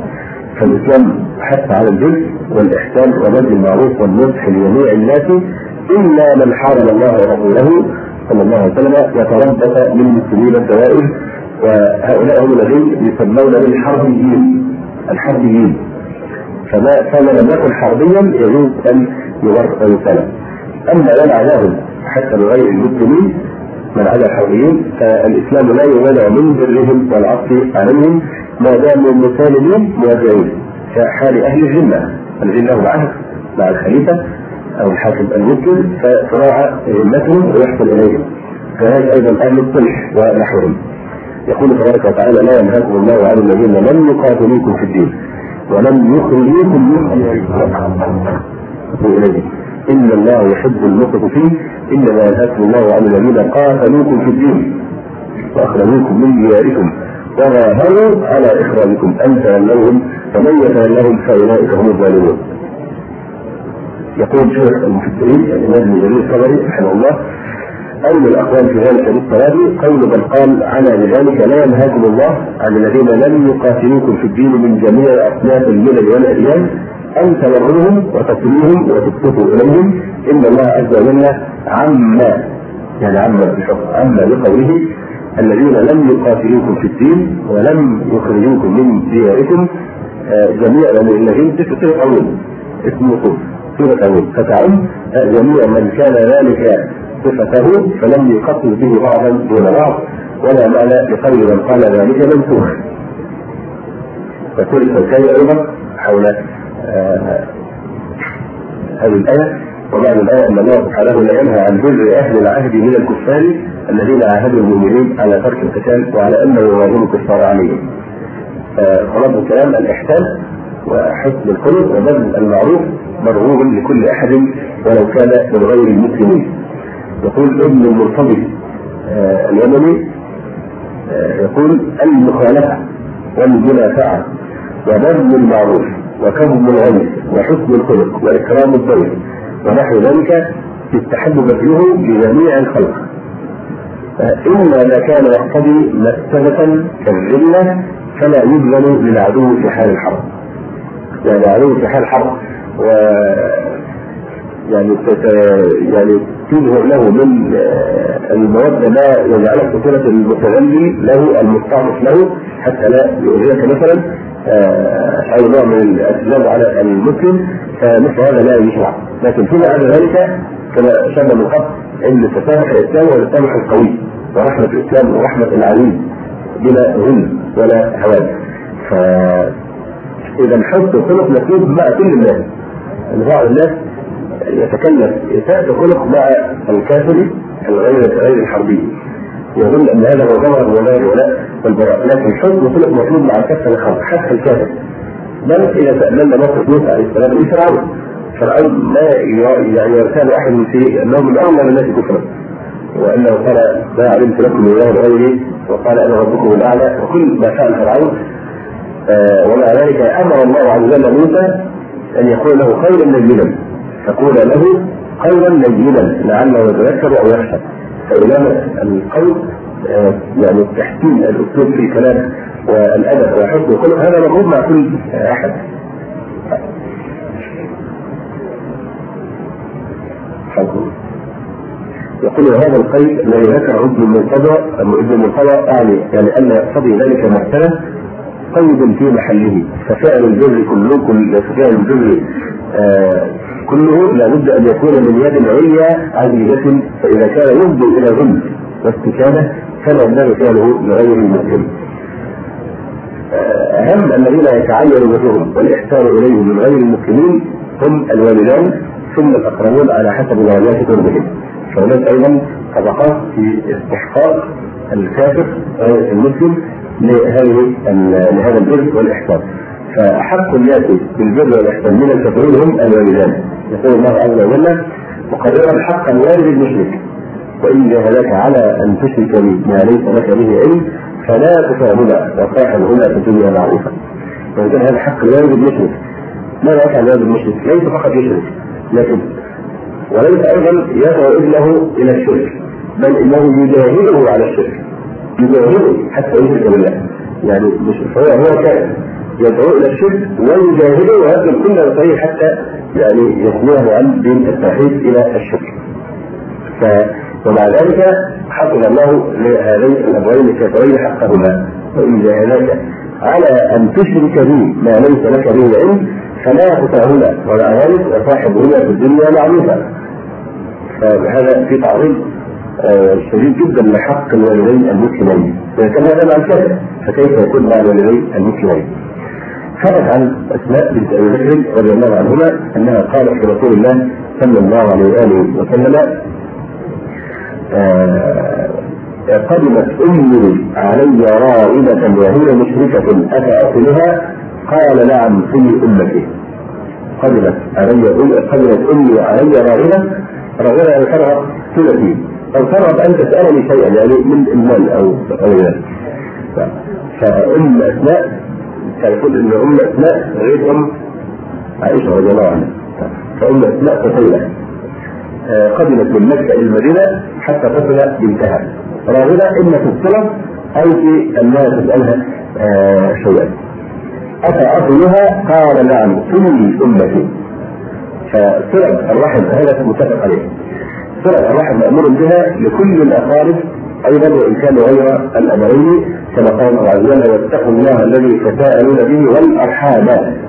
فالإسلام حث على البر والإحسان وبذل المعروف والنصح لجميع الناس إلا من حارب الله ورسوله صلى الله عليه وسلم يتربص للمسلمين الدوائر، وهؤلاء هم الذين يسمون بالحربيين الحربيين. فما فما لم يكن حربيا يجوز أن يغرق ويسلم. أما من عداهم حتى بغير المسلمين من عدا الحربيين فالإسلام لا يمنع من برهم والعطف عليهم ما داموا مسالمين موافقين كحال أهل الذمة الذين لهم عهد مع الخليفة أو الحاكم المسلم فتراعى ذمتهم ويحصل إليهم، فهذا أيضا أهل الصلح ونحوهم. يقول تبارك وتعالى: لا ينهاكم الله عن الذين لم يقاتلوكم في الدين ولم يخرجوكم من دياركم إن الله يحب المقسطين إنما ينهاكم الله عن الذين قاتلوكم في الدين وأخرجوكم من دياركم وظاهروا على إخراجكم أن تولوهم ومن يتولهم فأولئك هم الظالمون. يقول شيخ المفسرين الإمام ابن جرير الطبري رحمه الله: أول الأقوال في ذلك بالصواب قول من قال على بذلك: لا ينهاكم الله عن الذين لم يقاتلوكم في الدين من جميع أصناف الملل والأديان أن تبرهم وتصلوهم وتسقطوا إليهم إن الله عز وجل عما يعني عما بحكم عما بقوله الذين لم يقاتلوكم في الدين ولم يخرجوكم من دياركم جميع الذين تسقطوا أول اسمه سورة أول فتعم جميع من كان ذلك صفته فلم يقتل به بعضا دون بعض ولا معنى لقول من قال ذلك منسوخ. فكل الحكاية أيضا حول آه هذه الآية. ومعنى الآية أن الله سبحانه لا ينهى عن بر أهل العهد من الكفار الذين عاهدوا المؤمنين على ترك القتال وعلى أنه يواجهوا الكفار عليهم. خلاص الكلام الإحسان وحسن الخلق وبذل المعروف مرغوب لكل أحد ولو كان من غير المسلمين. يقول ابن المرتضي آه اليمني آه يقول: المخالفة والمنافعة وبذل المعروف وكظم الغيظ وحسن الخلق وإكرام الضيف ونحو ذلك يستحب بذله لجميع الخلق إلا ما كان يقتضي مكتبة كالذلة فلا يبذل للعدو في حال الحرب. يعني العدو في حال الحرب و يعني يعني تظهر له من المواد ما يجعلك بصورة المتذلل له المستعطف له حتى لا يؤذيك مثلا أي نوع من الأسباب على المسلم، فمثل هذا لا يشرع. لكن فيما عدا ذلك كما شبه من قبل أن تسامح الإسلام والتسامح القوي ورحمة الإسلام ورحمة العليم بلا غل ولا هوان. فإذا الحب والخلق مطلوب مع كل الناس. بعض الناس يتكلم إساءة الخلق مع الكافر الغير غير الحربي يظن أن هذا هو ظهر ولا الولاء والبراء، لكن الحب والخلق مطلوب مع كافة الخلق حتى الكافر. بل إذا تأملنا موقف موسى عليه السلام لفرعون، فرعون ما يعني يرتاب أحد في أنه من أولى الناس كفرا وأنه قال ما علمت لكم من الله غيري وقال أنا ربكم الأعلى وكل ما فعل فرعون. آه ومع ذلك أمر الله عز وجل موسى أن يقول له خيرا لينا، تقول له قولا لينا لعله يتذكر أو يخشى. فإلى القول آه يعني تحسين الأسلوب في الكلام والأدب وحسن الخلق هذا مطلوب مع كل أحد. يقول هذا القيد الذي ذكر ابن المرتضى ابن المرتضى أعني يعني أن يقتضي ذلك مثلا قيد في محله، ففعل البر كله كل فعل البر آه كله لابد أن يكون من يد عليا عزيزة، فإذا كان يفضي إلى ظلم واستكانة فلا ينبغي فعله لغير المسلم. أهم الذين يتعين برهم والإحسان إليهم من غير المسلمين هم الوالدان ثم الأقربون على حسب درجات قربهم. فهناك أيضا طبقات في استحقاق الكافر المسلم لهذه لهذا البر والإحسان. فأحق الناس بالبر والإحسان من الكافرين هم الوالدان. يقول الله عز وجل مقررا حق الوالد المشرك: وإن جاهداك على أن تشرك بي ما ليس لك به علم فلا تطعهما وصاحبهما في الدنيا معروفا. وإذا هذا حق الوالد المشرك. ماذا يفعل الوالد المشرك؟ ليس فقط يشرك، لكن وليس أيضا يدعو ابنه إلى الشرك، بل إنه يجاهده على الشرك، يجاهده حتى يشرك بالله. يعني مش هو هو كافر يدعو الى الشرك ويجاهده ويبذل كل وسائله حتى يعني يحميه عن دين التوحيد الى الشرك. ومع ذلك حفظ الله لهذين الابوين الكافرين حقهما، وان جاهداك على ان تشرك بي ما ليس لك به علم فلا تطعهما ولا ذلك وصاحبهما في الدنيا معروفا. فهذا في تعريض شديد جدا لحق الوالدين المسلمين، وكان هذا مع الكافر فكيف يكون مع الوالدين المسلمين؟ ثبت عن اسماء بنت ابي بكر رضي الله عنهما انها قالت لرسول الله صلى الله عليه واله وسلم: آه قدمت امي علي راغبه وهي مشركه افاصلها؟ قال: نعم صلي امتي. قدمت علي قدمت امي علي راغبه، راغبه يعني ترغب صلتي او ترغب ان تسالني شيئا يعني من المال او او ذلك. فام اسماء تقول ان ام اسماء غير ام عائشه رضي الله عنها، فام اسماء قتيله قدمت من مكه الى المدينه حتى تصل بنتها، راغبه اما في الصله او في انها تسالها آه شيئا. افاصلها؟ قال: نعم صلي امتي. فصله الرحم هذا متفق عليه، صله الرحم مامور بها لكل الاقارب ايضا وان كانوا غير الابوين، كما قال الله عز وجل: واتقوا الله الذي تساءلون به والارحام.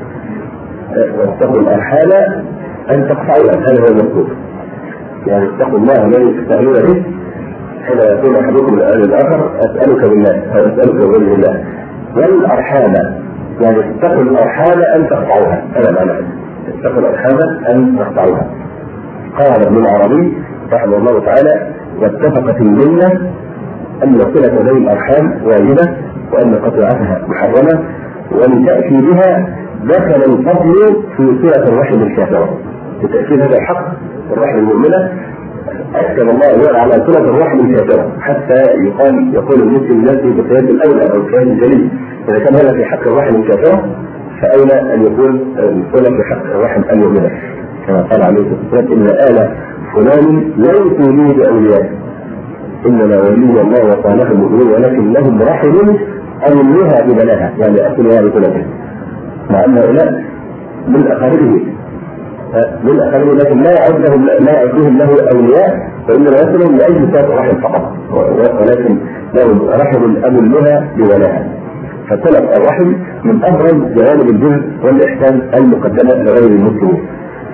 واتقوا الارحام ان تقطعوها، هذا هو المذكور. يعني اتقوا الله الذي تساءلون به، حين يقول احدكم للاخر: اسالك بالله او اسالك بوجه الله. والارحام يعني اتقوا الارحام ان تقطعوها، هذا معنى اتقوا الارحام ان تقطعوها. قال ابن العربي رحمه الله تعالى: واتفقت المله أن صلة ذوي الأرحام واجبة وأن قطيعتها محرمة، وأن تأتي بها دخل الفضل في صلة الرحم الكافرة. بتأكيد هذا الحق الرحم المؤمنة أكد الله على صلة الرحم الكافرة حتى يقال يقول المسلم نفسه بقياس الأولى أو قياس الجليل. إذا كان هذا في حق الرحم الكافرة فأولى أن يكون الصلة في حق الرحم المؤمنة، كما قال عليه الصلاة والسلام: إن آل فلان ليسوا لي بأولياء، إنما ولي الله وصالح المؤمنين ولكن لهم رحم أولها ببناها، يعني أكلها بكلها، مع أن هؤلاء من أقاربه من أقاربه لكن لا يعد لهم لا يعدهم له أولياء، وإنما يصلهم لأجل ذات الرحم فقط، ولكن لهم رحم أولها ببناها. فصلة الرحم من أبرز جوانب البر والإحسان المقدمة لغير المسلمين.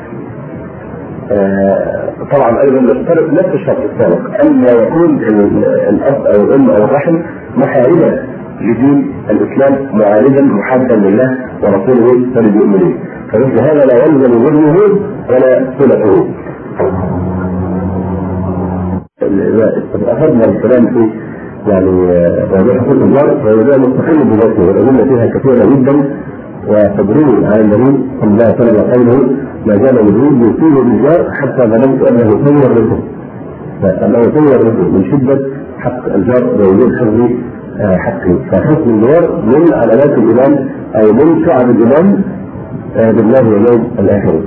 آه طبعا ايضا نشترط نفس الشرط السابق ان يكون الاب او الام او الرحم محاربا لدين الاسلام، معارضا محبا لله ورسوله وللمؤمنين، فمثل هذا لا يلزم ظلمه ولا صلته. اذا اخذنا الكلام في يعني موضوع حقوق الجار فهو مستقل بذاته، والادله فيها كثيره جدا، وتدريب على النبي صلى الله عليه وسلم قوله: ما زال جبريل يصيب بالجار حتى ظننت انه صور منه، فانه صور منه من شده حق الجار ووجود حفظ حقه. فحسن الجار من علامات الايمان او من شعب الايمان بالله واليوم الاخر.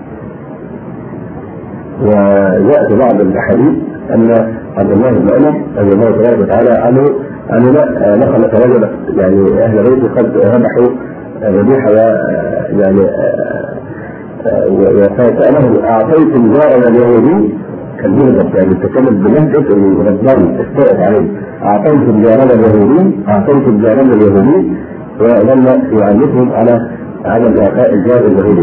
وجاء في بعض الاحاديث ان عبد الله بن عمر رضي الله تبارك وتعالى عنه انه نقل رجلا يعني اهل بيته قد ربحوا ذبيحه يعني وسأله: أعطيتم جارنا اليهودي؟ كان بيهدف يعني تكلم بلهجة الرباني استوعب عليه: أعطيتم جارنا اليهودي؟ أعطيتم جارنا اليهودي؟ وظل يعنفهم على عدم إعطاء الجار اليهودي.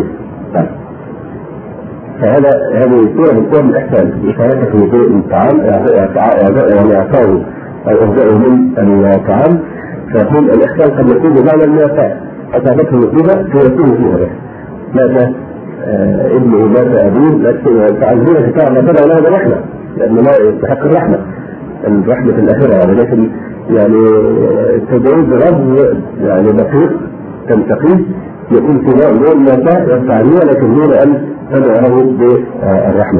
فهذا هذه صورة من صور الإحسان، مشاركة في الطعام يعني إعطائه أو إهدائه من الطعام، فيكون الإحسان قد يكون بمعنى الإعطاء. أصابته مصيبة فيكون فيها بس ماذا آه ابنه مات ابوه، لكن تعذيبه كتاب ما تدعو له بالرحمه لانه ما يستحق الرحمه الرحمه في الاخره يعني، لكن يعني تدعو برب يعني دقيق تنتقيه يكون في نوع من المساء والتعذيب، لكن دون ان تدعو بالرحمه.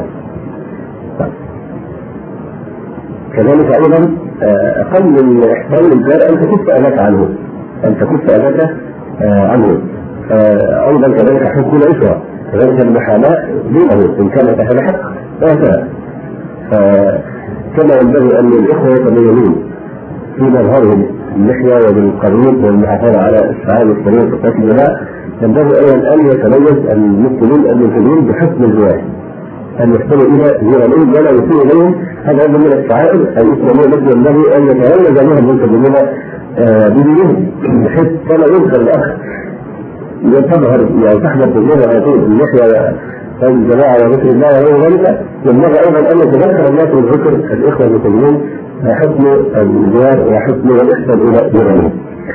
كذلك ايضا اقل من احسان الجار ان تكف اذاك عنه ان تكف اذاك عنه. ايضا كذلك حكم الاسره، كذلك المحاماه دونه ان كان اهل حق وهكذا. كما ينبغي ان الاخوه يتبينون في مظهرهم باللحيه وبالقانون والمحافظه على الشعائر الاسلاميه وصفات الولاء، ينبغي ايضا ان يتميز المسلمين الملتزمين بحسن الجوار، ان يحسنوا الى جيرانهم ولا يسيء اليهم. هذا ايضا من الشعائر الاسلاميه التي ينبغي ان يتميز بها الملتزمين بدينهم، بحيث كما يذكر الاخ تظهر يعني تحدث بالجهه على طول اللحيه والجماعه وذكر الله وغير ذلك، ينبغي ايضا ان يتذكر الناس بالذكر الاخوه المسلمين حسن الجوار وحسن والاحسان الى جيرانهم.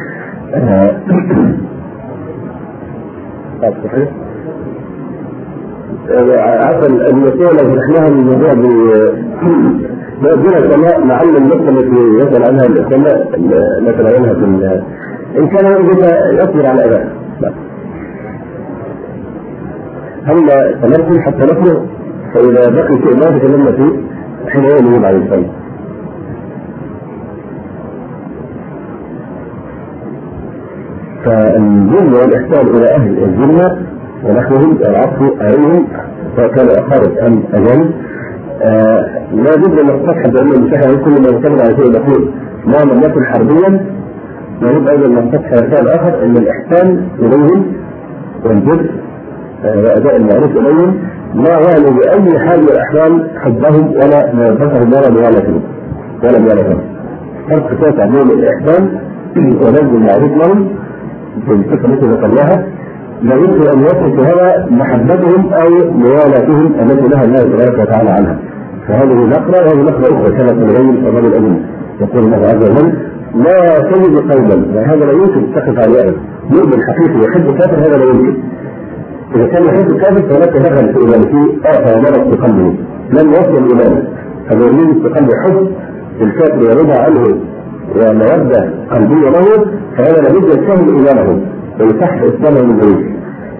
صحيح. عفوا المسؤول لو فتحناها الموضوع بمؤذنة السماء لعل النقطة التي يسأل عنها الإخوة نتناولها في إن كان يجب يصبر على أداء. هل سنكمل حتى نخرج؟ فإذا بقي شيء ما تكلمنا فيه حين يوم عليه السلام. فالجنة والإحسان إلى أهل الجنة ونحوهم العفو عليهم سواء كانوا أقارب أم أجانب، لا بد من الصحة بأن المساحة كل ما يعتمد على شيء بسيط ما لم يكن حربيا. لا بد أيضا من الصحة رسالة آخر أن الإحسان إليهم والبر وأداء المعروف إليهم لا يعني بأي حال من الأحوال حبهم ولا موافقهم ولا موالاتهم ولا موالاتهم. فرق شاسع بين الإحسان ونبذ المعروف لهم في الفكرة التي ذكرناها، لا يمكن ان يصل هذا محبتهم او موالاتهم التي نهى الله تبارك وتعالى عنها. فهذه نقله وهذه نقله اخرى كما تبين الرجل الامين يقول الله عز وجل لا تجد قوما، وهذا لا يمكن تقف عليه. مؤمن حقيقي يحب كافر هذا لا يمكن. اذا كان يحب كافر فلا تدخل في ايمانه افى ومرض في قلبه لم يصل ايمانه. فالمؤمن في قلبه حب الكافر يرضى عنه وموده قلبيه له، فهذا لابد يستهل ايمانه ويصح اسلامه من جديد.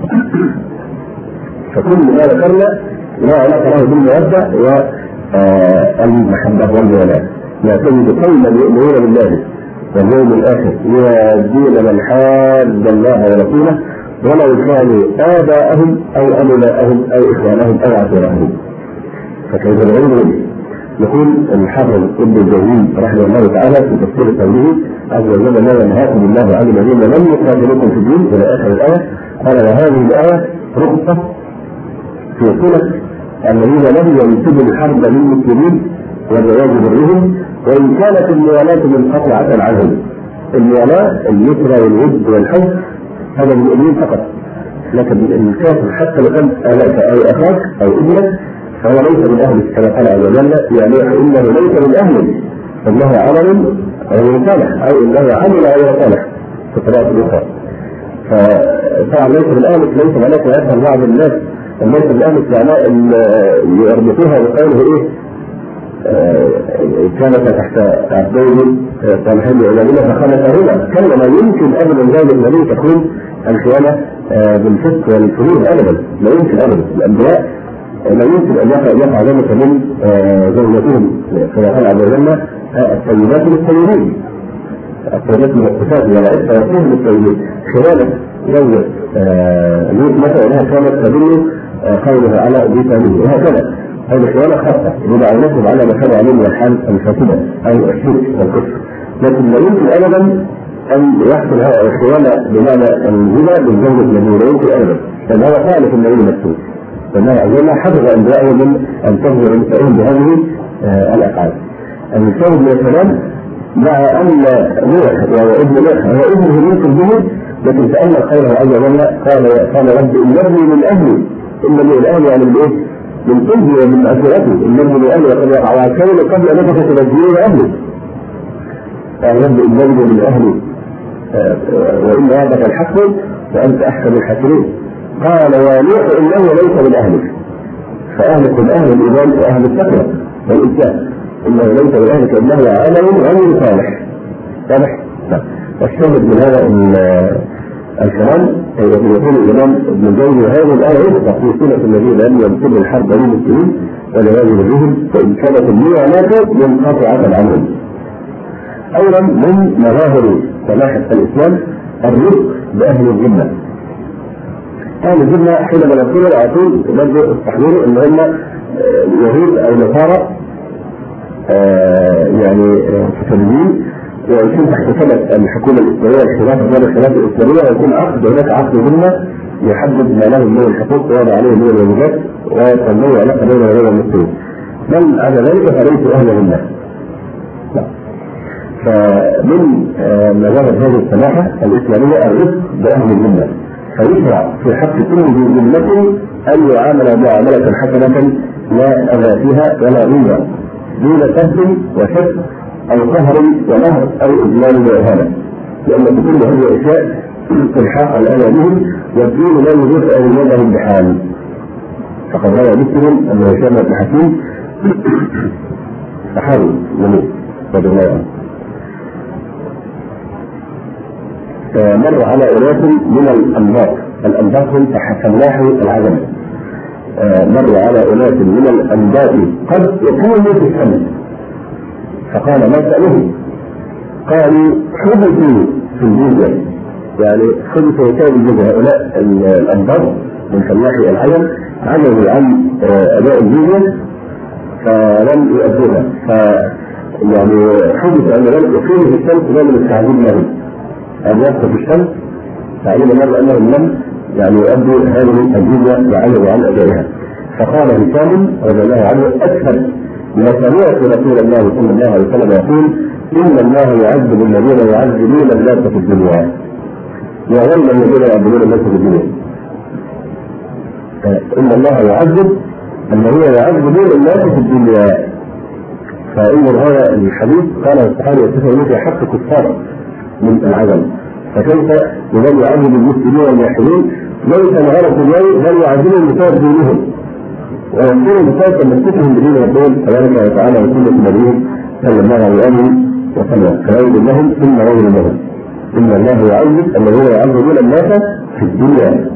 فكل ما ذكرنا لا علاقه له بالموده والمحبه والولاء. لا تجد قوما يؤمنون بالله واليوم الاخر يوادون من حاد الله ورسوله ولو كانوا اباءهم او ابناءهم او اخوانهم او عشيرتهم. فكيف نعلمهم؟ يقول الحافظ ابن الجوزي رحمه الله تعالى في تفسير قوله عز وجل لا ينهاكم الله عن الذين لم يقاتلوكم في الدين الى اخر الايه، قال وهذه الايه رخصه في صله الذين لم ينتجوا الحرب للمسلمين والرواج برهم وان كانت الموالاه منقطعه عنهم. الموالاه اليسرى والود والحب هذا للمؤمنين فقط، لكن الكافر حتى لو كان الاك او اخاك او ابنك فهو ليس من اهل كما قال عز وجل يعني انه ليس من اهل انه عمل غير صالح او انه عمل غير صالح في القراءات الاخرى. فطبعا ليس من اهلك ليس معناته يفهم بعض الناس ليس من اهلك معناه ان يربطوها بقوله ايه كانت تحت عبدين صالحين وعبادين فخانتاهما. كلا ما يمكن ابدا ذلك الذي تكون الخيانه بالفسق والفجور ابدا، لا يمكن ابدا. الانبياء لا يمكن ان يقع ذلك من زوجتهم كما قال عز وجل الطيبات للطيبين، الطيبات من الصفات والعفه والطهر للطيبين. خيانه زوجة لوط مثلا انها كانت تدل قولها على بيته وهكذا. هذه خيانه خاصه بدعوتهم على ما كان عليه من الحال الفاسده او الشرك والكفر. لكن لا يمكن ابدا ان يحصل هذه الخيانه بمعنى الزنا بالزوج الذي لا يمكن ابدا، بل هو خالف النبي المكتوب. فالله عز وجل حفظ انبيائه من ان تظهر نسائهم بهذه الافعال. الشاهد من الكلام مع ان نوح وابن نوح هو ابنه يمكن به، لكن تامل قوله عز وجل قال قال رب انني من اهلي، انني من اهلي يعني من ايه؟ من قلبي ومن عشيرتي، انني من اهلي وقد وقع الكون قبل ان نفسك تنجيني اهلي. قال رب انني من اهلي وان هذا الحق وانت احسن الحاكمين. قال يا نوح انه ليس من اهلك، فاهلك من اهل الايمان واهل التقوى والانسان، انه ليس من اهلك انه عمل غير صالح. صالح؟ والشاهد من هذا الكلام يقول الامام ابن الجوزي وهذه الايه يذكر في سنه الذين لم يمتلوا الحرب للمسلمين ولغير بهم فان كانت الموالاه منقطعه عنهم. ايضا من مظاهر سماحه الاسلام الرفق باهل الذمه. اهل الذمه حينما نقول على طول برضه استحضروا ان هم يهود او نصارى آه يعني كتابيين ويكون تحت سبب الحكومه الاسلاميه الخلافه غير الخلافه الاسلاميه، ويكون عقد هناك عقد ذمه يحدد ما له من الحقوق ويضع عليه من الواجبات وتنمو علاقه بين غير المسلمين. من على ذلك فليسوا اهل ذمه. فمن مجرد هذه السماحه الاسلاميه الرفق باهل الذمه، فيشرع في حق كل ذي ذمه ان يعامل معامله حسنه لا اذى فيها ولا غيبه دون سهل وشك او قهر ونهر او اذلال واهانه، لان كل هذه الاشياء الحاق الاذى بهم والدين لا يجوز ان يذهب بحال. فقد روى مسلم ان هشام بن حكيم صحابي جميل رضي الله عنه مر على اناس من الانباط، الانباط هم فلاح العجم، مر على اناس من الانباط قد يكونوا في الشمس، فقال ما سألهم؟ قالوا حدثوا في الجزء، يعني حدثوا وكانوا الجزء. هؤلاء الانباط من فلاحي العجم عجزوا عن اداء الجزية فلم يؤدوها، ف يعني حدث ان ذلك يقيم في الشمس ده من التعذيب لهم ان يبقى في الشمس تعليم مره انهم لم يعني يؤدوا هذه الجزية وعجزوا عن ادائها. فقال هشام رضي الله عنه اكثر ما سمعت رسول الله صلى الله عليه وسلم يقول ان الله يعذب الذين يعذبون الناس في الدنيا وغير الذين يعذبون الناس في الدنيا. ان الله يعذب الذين يعذبون الناس في الدنيا. فانظر هذا الحديث قال الصحابي يتفق في حق كفار من العجم، فكيف لمن يعذب المسلمين والموحدين ليس الغرض اليوم بل يعذبهم بسبب دينهم ويكون بسبب تمسكهم بدين ربهم تبارك وتعالى وسنة نبيه صلى الله عليه وسلم. فيقول لهم ثم رجل لهم ان الله يعذب الذين يعذبون الناس في الدنيا.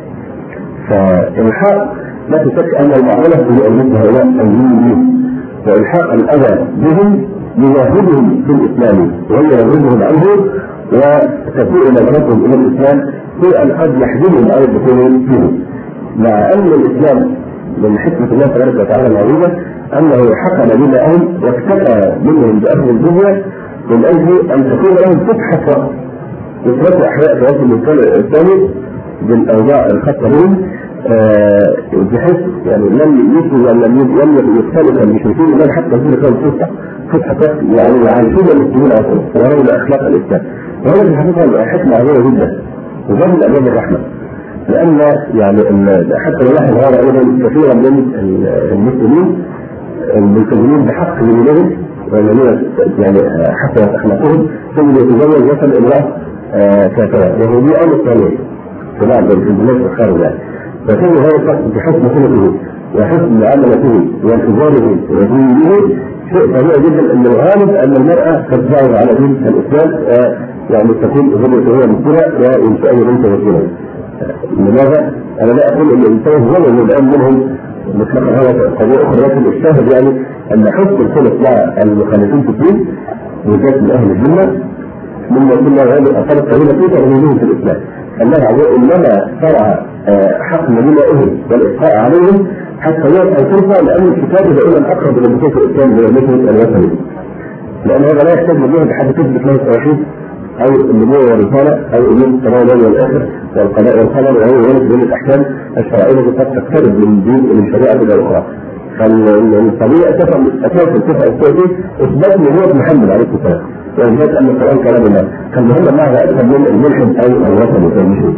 فالحاق لا تشك ان المعامله بمثل هؤلاء المؤمنين والحاق الاذى بهم يجاهدهم في الاسلام ويجاهدهم عنه وتكون نظرتهم الى الاسلام هي ان قد يحجبهم على الدخول فيه، مع ان الاسلام من حكمه الله تبارك وتعالى العظيمه انه حكم دماءهم واكتفى منهم باخذ الجزيه من اجل ان تكون لهم فتحه وقت يتركوا احياء في وقت المجتمع الاسلامي بالاوضاع الخاصه بهم بحيث يعني لم يكن لم لم يختلف المشركين بل حتى في كان فتحه فتحه يعني يعيشون المسلمين اصلا وهذا اخلاق الاسلام. وهذا في الحقيقه حكمه عظيمه جدا وجد من ابواب الرحمه، لان يعني حتى الواحد هذا ايضا كثيرا من المسلمين الملتزمين بحق دينهم والذين يعني حتى اخلاقهم ثم يتزوج مثلا امراه كافره وهو دي امر ثاني في بعض البلاد الخارج يعني، فكان هذا بحسن خلقه وحسن عملته وانتظاره ودينه شيء طبيعي جدا ان الغالب ان المراه تتزوج على دين الاسلام يعني تكون ذريتها مسلمه وينشأ بنت مسلمه. لماذا؟ انا لا اقول ان الانسان هو اللي الان منهم مطلقا، هذا قضيه اخرى، لكن الشاهد يعني ان حسن الخلق مع المخالفين في الدين بالذات من اهل الجنه مما كنا هذه الاثار الطويله في تغييرهم في الاسلام. الله عز وجل انما شرع حقن دمائهم والاسقاء عليهم حتى يبقى الفرصه لان الكتاب دائما اقرب الى نصوص الاسلام بمثل الوثني، لان هذا لا يحتاج منهم بحد تثبت له التوحيد او النبوه والرساله او امور السماء والاخر والقضاء والقدر وهو ولد من الاحكام الشرعيه التي قد تقترب من دين من شريعه الى اخرى. فالقضيه اساسا اساس الفقه السعودي اثبات نبوه محمد عليه السلام واثبات ان القران كلام الله، كان مهم معها اكثر من الملحد او الوثني او المشرك.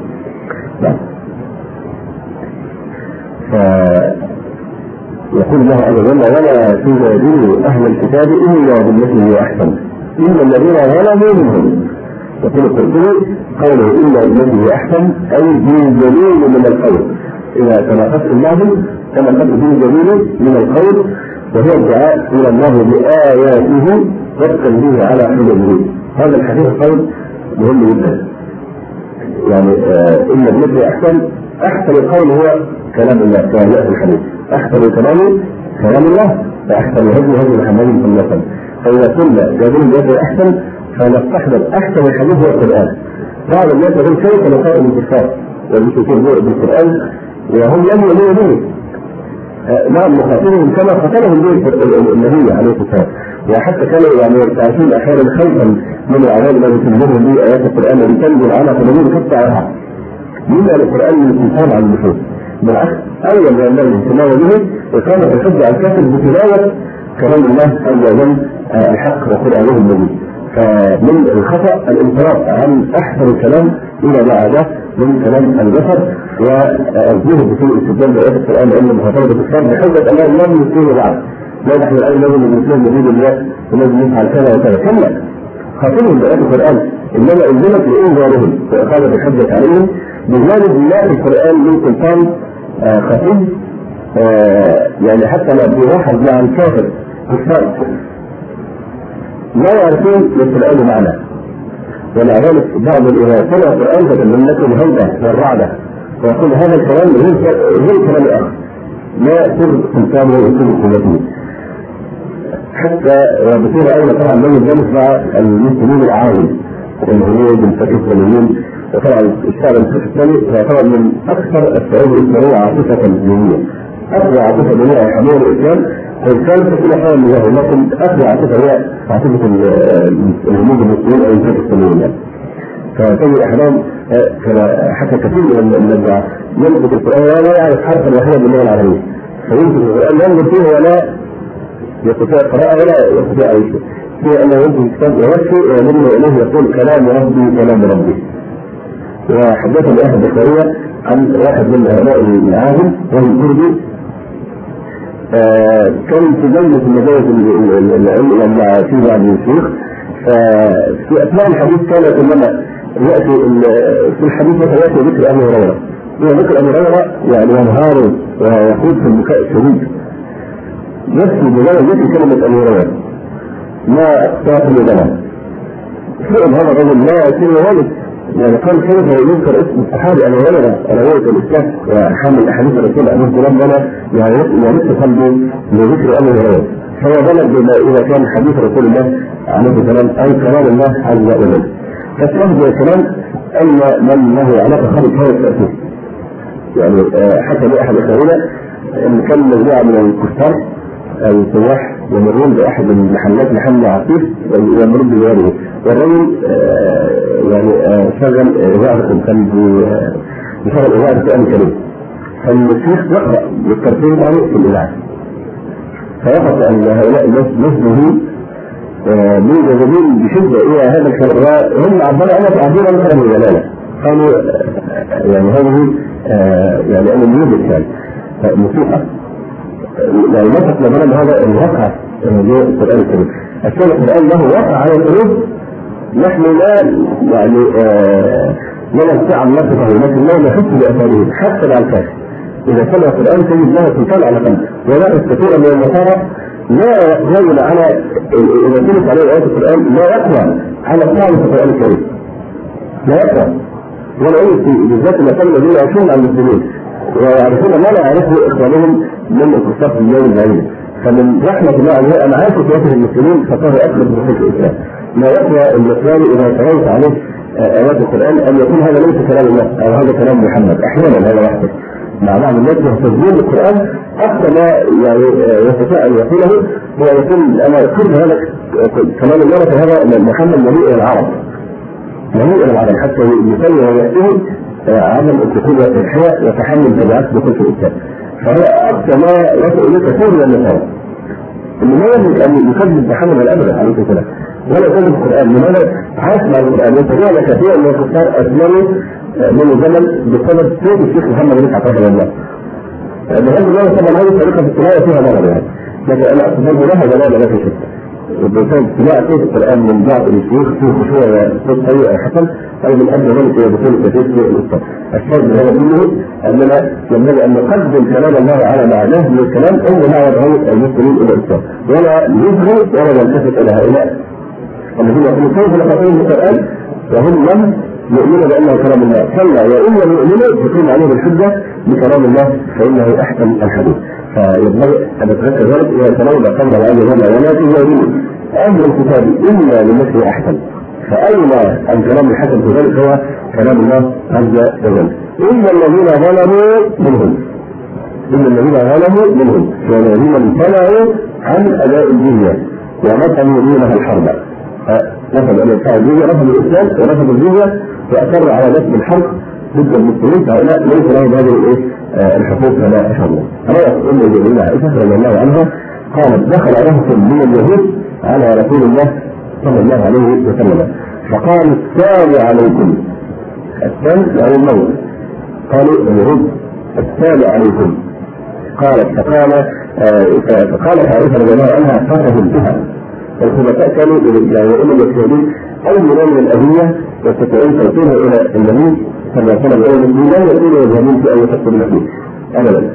يقول الله عز وجل ولا تجادلوا اهل الكتاب الا بالتي هي احسن ان الذين ظلموا منهم. يقول القرطبي قوله الا بالتي هي احسن اي بالجميل من القول، اذا تناقشتم معهم تناقشوا بالجميل من القول وهو الدعاء الى الله باياته والتنبيه على حلمه. هذا الحديث قول مهم جدا، يعني آه ان بالتي هي احسن احسن القول هو كلام الله كما جاء في الحديث، احسن الكلام كلام الله واحسن الهدي هدي محمد صلى الله عليه وسلم. فاذا كنا جايبين بهذا احسن فنستحضر احسن الحديث هو القران. بعض الناس يقول كيف نقرأ الكفار والمشركين بالقران وهم لم يؤمنوا به؟ نعم نخاطبهم كما خاطبهم به النبي عليه الصلاه والسلام، وحتى كانوا يعني تعرفون احيانا خوفا من الاعراب الذي تنزلهم به ايات القران التي تنزل على قلوبهم قطعها من القران من الانسان عن النفوس. بالعكس اول ما ينبغي الاهتمام به اقامه الحج على الكافر بتلاوه كلام الله عز وجل الحق وقرانه المبين. فمن الخطا الانصراف عن احسن الكلام الى ما عداه من كلام البشر والزهد في استخدام ايات القران لان مخاطبه الاسلام بحجه انه لم يسلموا بعد. لا نحن الان لازم المسلم نريد الله ولازم نفعل كذا وكذا. كلا خاطبهم بايات القران انما انزلت لانذارهم واقامه الحجه عليهم بجانب لا القران من سلطان خفي يعني حتى لا بيلاحظ مع الكافر كفار لا يعرفون القران معناه. ومع ذلك بعض اذا سمع القران فتمنته الهيبه والرعده ويقول هذا الكلام غير كلام اخر لا سر سلطانه وسر قوته. حتى بصير ايضا طبعا من الجانب مع المسلمين العالم الهنود الباكستانيين وطبعا الشعب الباكستاني يعتبر من اكثر الشعوب الاسلاميه عاطفه دينيه. اقوى عاطفه دينيه يحملها الاسلام والكلام في كل حال له لكن اقوى عاطفه هي عاطفه الهنود المسلمين او الباكستانيين. فتجد احيانا كما حكى كثير من الدعاة ينطق القران ولا يعرف حرفا واحدا باللغه العربيه فينطق القران ينظر فيه ولا يستطيع القراءه ولا يستطيع اي شيء. في انه ينطق الكتاب ويكفي ويمن اليه يقول كلام ربي كلام ربي. وحدثني احد البخاريه عن واحد من هؤلاء العالم وهو الكردي كان في جنة المجالس العلم لما في بعض الشيوخ في اثناء الحديث كانت انما ياتي في الحديث مثلا ياتي ذكر ابي هريره وذكر ابي هريره يعني ينهار ويخوض في البكاء الشديد يكفي بجانب ذكر كلمه ابي هريره ما اقصاه لنا. سئل هذا الرجل لا ياتي ذلك يعني قال كيف يذكر اسم الصحابي ابي هريره روايه الاسلام وحامل احاديث الرسول عليه السلام لنا يعني يمس قلبه لذكر ابي هريره فهو بلغ بما اذا كان حديث رسول الله عليه السلام اي كلام الله عز وجل. فالشاهد الكلام ان من له علاقه خالص هذا التاثير يعني حتى لاحد اخواننا ان كان مجموعه من الكفار السواح يمرون باحد المحلات محل عصير يمرون بجواره والرجل يعني شغل اذاعه كان بشغل اذاعه القران الكريم فالشيخ يقرا بالترتيب عليه في الاذاعه فيقف ان هؤلاء الناس نسبه منجذبين بشده الى هذا الكلام وهم عبارة عنها تعبيرا مثلا الجلاله قالوا يعني هذه يعني انا يوجد كان موسيقى يعني لفت نظرنا هذا الواقع للقران الكريم. الشيء القران له واقع على القلوب نحن لا يعني لا نستطيع ان نصفه لكن لا نحس باثاره حتى مع الكافر. اذا سمع القران تجد له سلطان على قلبه ولا الكثير من النصارى لا يقبل على اذا كانت عليه ايات القران لا يقوى على طاعه القران الكريم لا يقوى ولا يؤتي بالذات الذين الذين يعيشون عن المسلمين ويعرفون ما لا يعرفه اخوانهم من الكفار في اليوم البعيد. فمن رحمه الله عليه انا عارف سياسه المسلمين فقد اكثر من حكم الاسلام لا يقوى الاسلام اذا تروت عليه ايات القران ان يكون هذا ليس كلام الله او هذا كلام محمد. احيانا هذا يحدث مع بعض الناس يهتزون القران اكثر ما يعني يستطيع ان يقوله هو يقول انا كل هذا كلام الله فهذا محمد مليء العرب مليء العرب حتى يسمي ويأتيه عدم الدخول والإلحاء وتحمل تبعات دخول في الإسلام. فهو أكثر ما يصل إليه كثير من النصارى اللي لا يملك أن يكذب محمد الأبدا عليه السلام ولا يكذب القرآن. لماذا عاش مع القرآن وتجعل كثير من الكفار أسلموا من الزمن بسبب صوت الشيخ محمد بن عبد الله. بهذا الله طبعا هذه طريقة في القراءة فيها ضرر يعني لكن أنا أقصد لها دلالة لا في شك. بسبب اتباع صوت القرآن من بعض الشيوخ فيه خشوع صوت سيء حسن أو من أجل ذلك هي دخول كثير في الإسلام. الشاهد من هذا كله أننا ينبغي أن نقدم كلام الله على معناه من الكلام أو لا يدعو المسلمين إلى الإسلام ولا يظهر ولا يلتفت إلى هؤلاء الذين يقولون كيف نقرأون القرآن وهم لم يؤمنوا بأنه كلام الله. كلا وإن لم يؤمنوا تكون عليهم الحجة بكلام الله فإنه أحسن الحديث. فينبغي أن نتذكر ذلك إذا تناول قول الله عز وجل ولا تزودوا أمر الكتاب إلا للتي أحسن. فأين الكلام الحسن في ذلك هو كلام الله عز وجل. إن الذين ظلموا منهم إن الذين ظلموا منهم والذين امتنعوا عن أداء الجزية ونصبوا دونها الحرب. نصب ان يدفعوا الجزيه، رفضوا الاسلام ورفضوا الجزيه واصروا على نصب الحرب ضد المسلمين، فهؤلاء ليس لهم هذه الايه الحقوق كما اشار الله. روت ام المؤمنين عائشه رضي الله عنها قالت دخل رهط من اليهود على رسول الله صلى الله عليه وسلم فقالوا السلام عليكم. السلام يعني الموت. قالوا اليهود السلام عليكم. قالت فقال فقالت عائشه رضي الله عنها ففهمتها. الخلفاء كانوا يعني يقولوا لليهودين اي نوع من الاذيه يستطيعون توصيلها الى النبي صلى الله عليه وسلم، لا يقولوا يذهبون في ان يحطوا بالنبي ابدا.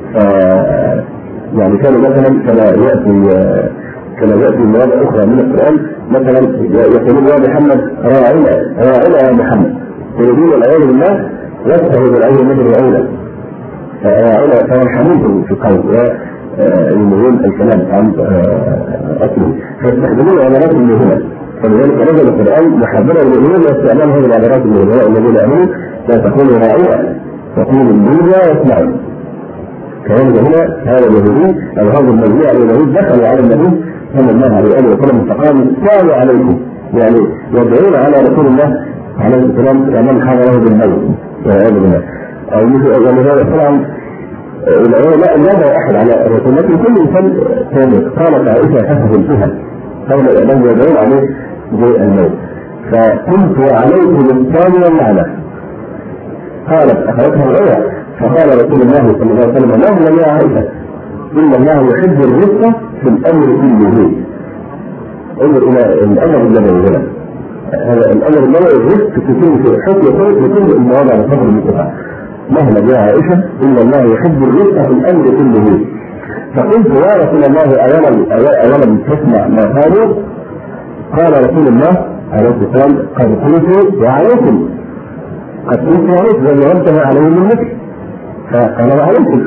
يعني كانوا مثلا كما ياتي كما ياتي مواضع اخرى من القران، مثلا يقولون يا محمد راعنا راعنا يا محمد، يريدون العياذ بالله يفتحوا بالعين مثل راعنا راعنا فيرحموهم في القول ويقولون الكلام عن اصله، فيستخدمون عبارات من هنا. فلذلك نزل القران محذرا للمؤمنين واستعمال هذه العبارات من هنا الذين امنوا لا تكونوا راعنا تقولوا الدنيا واسمعوا. كان هنا هذا اليهودي او هذا المجموعه من اليهود دخلوا على النبي صلى الله عليه وسلم فقالوا السلام عليكم، يعني يدعون على رسول الله عليه السلام ومن حضره بالموت والعياذ بالله. او مثل يعني هذا طبعا العلماء لا يدعو احد على الرسول، لكن كل انسان ثابت. قالت عائشه ففهمتها قال انهم يدعون عليه بالموت فقلت عليكم السلام واللعنه. قالت اخذتها العيا فقال رسول الله صلى الله عليه وسلم لا يا عائشه ان الله يحب الرفق في الامر كله. انظر الى الامر النبوي هنا، هذا الامر النبوي الرفق في كل حكم في كل المواضع الصبر المتبع. مهلا يا عائشه ان الله يحب الرفق في الامر كله. فقلت يا رسول الله اولا اولا تسمع ما قالوا؟ قال رسول الله عليه السلام قد قلت وعليكم قد قلت وعليكم وجاوبتها عليهم من مثل. فقال وعليكم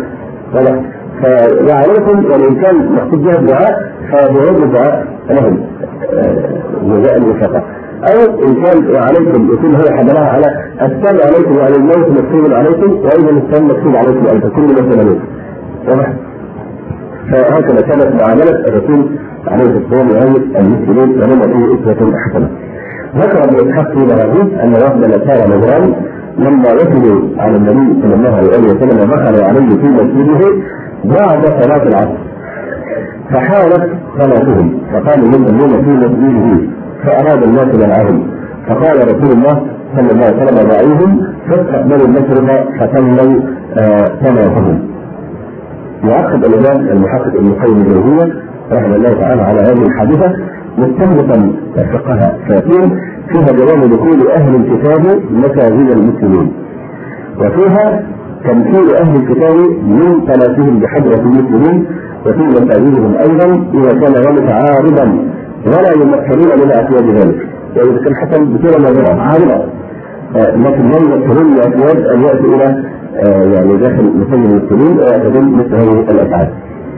وعليكم يعني ان كان مقصود بها الدعاء فبعيد الدعاء لهم جزاء الوفاقه، او ان كان وعليكم يكون هو حملها على السلام عليكم وعلى الموت مكتوب عليكم وايضا السلام مكتوب عليكم ايضا كل ما سلموه. واضح؟ فهكذا كانت معامله الرسول عليه السلام وعلى المسلمين ولم فيه اسوه حسنه. ذكر ابن اسحاق في مراجيح ان وفد نصارى نجران لما وصلوا على النبي صلى الله عليه وسلم دخلوا عليه في مسجده بعد صلاه العصر فحالت صلاتهم فقالوا يصلون في مسجده فاراد الناس منعهم فقال رسول الله صلى الله عليه وسلم دعوهم فاستقبلوا المشرق فصلوا صلاتهم. يعقد الامام المحقق ابن القيم الجوزية رحمه الله تعالى على هذه الحادثه مستنبطا فقهها فيقول فيها جواز دخول اهل الكتاب مساجد المسلمين، وفيها تمثيل اهل الكتاب من صلاتهم بحضره المسلمين وفي مساجدهم ايضا اذا كان ذلك عارضا ولا يمثلون من اعتياد ذلك، يعني اذا كان حسن بصوره نادره عارضه لكن لا يمثلون من اعتياد ان ياتوا الى يعني داخل مساجد المسلمين ويعتدون مثل هذه الافعال.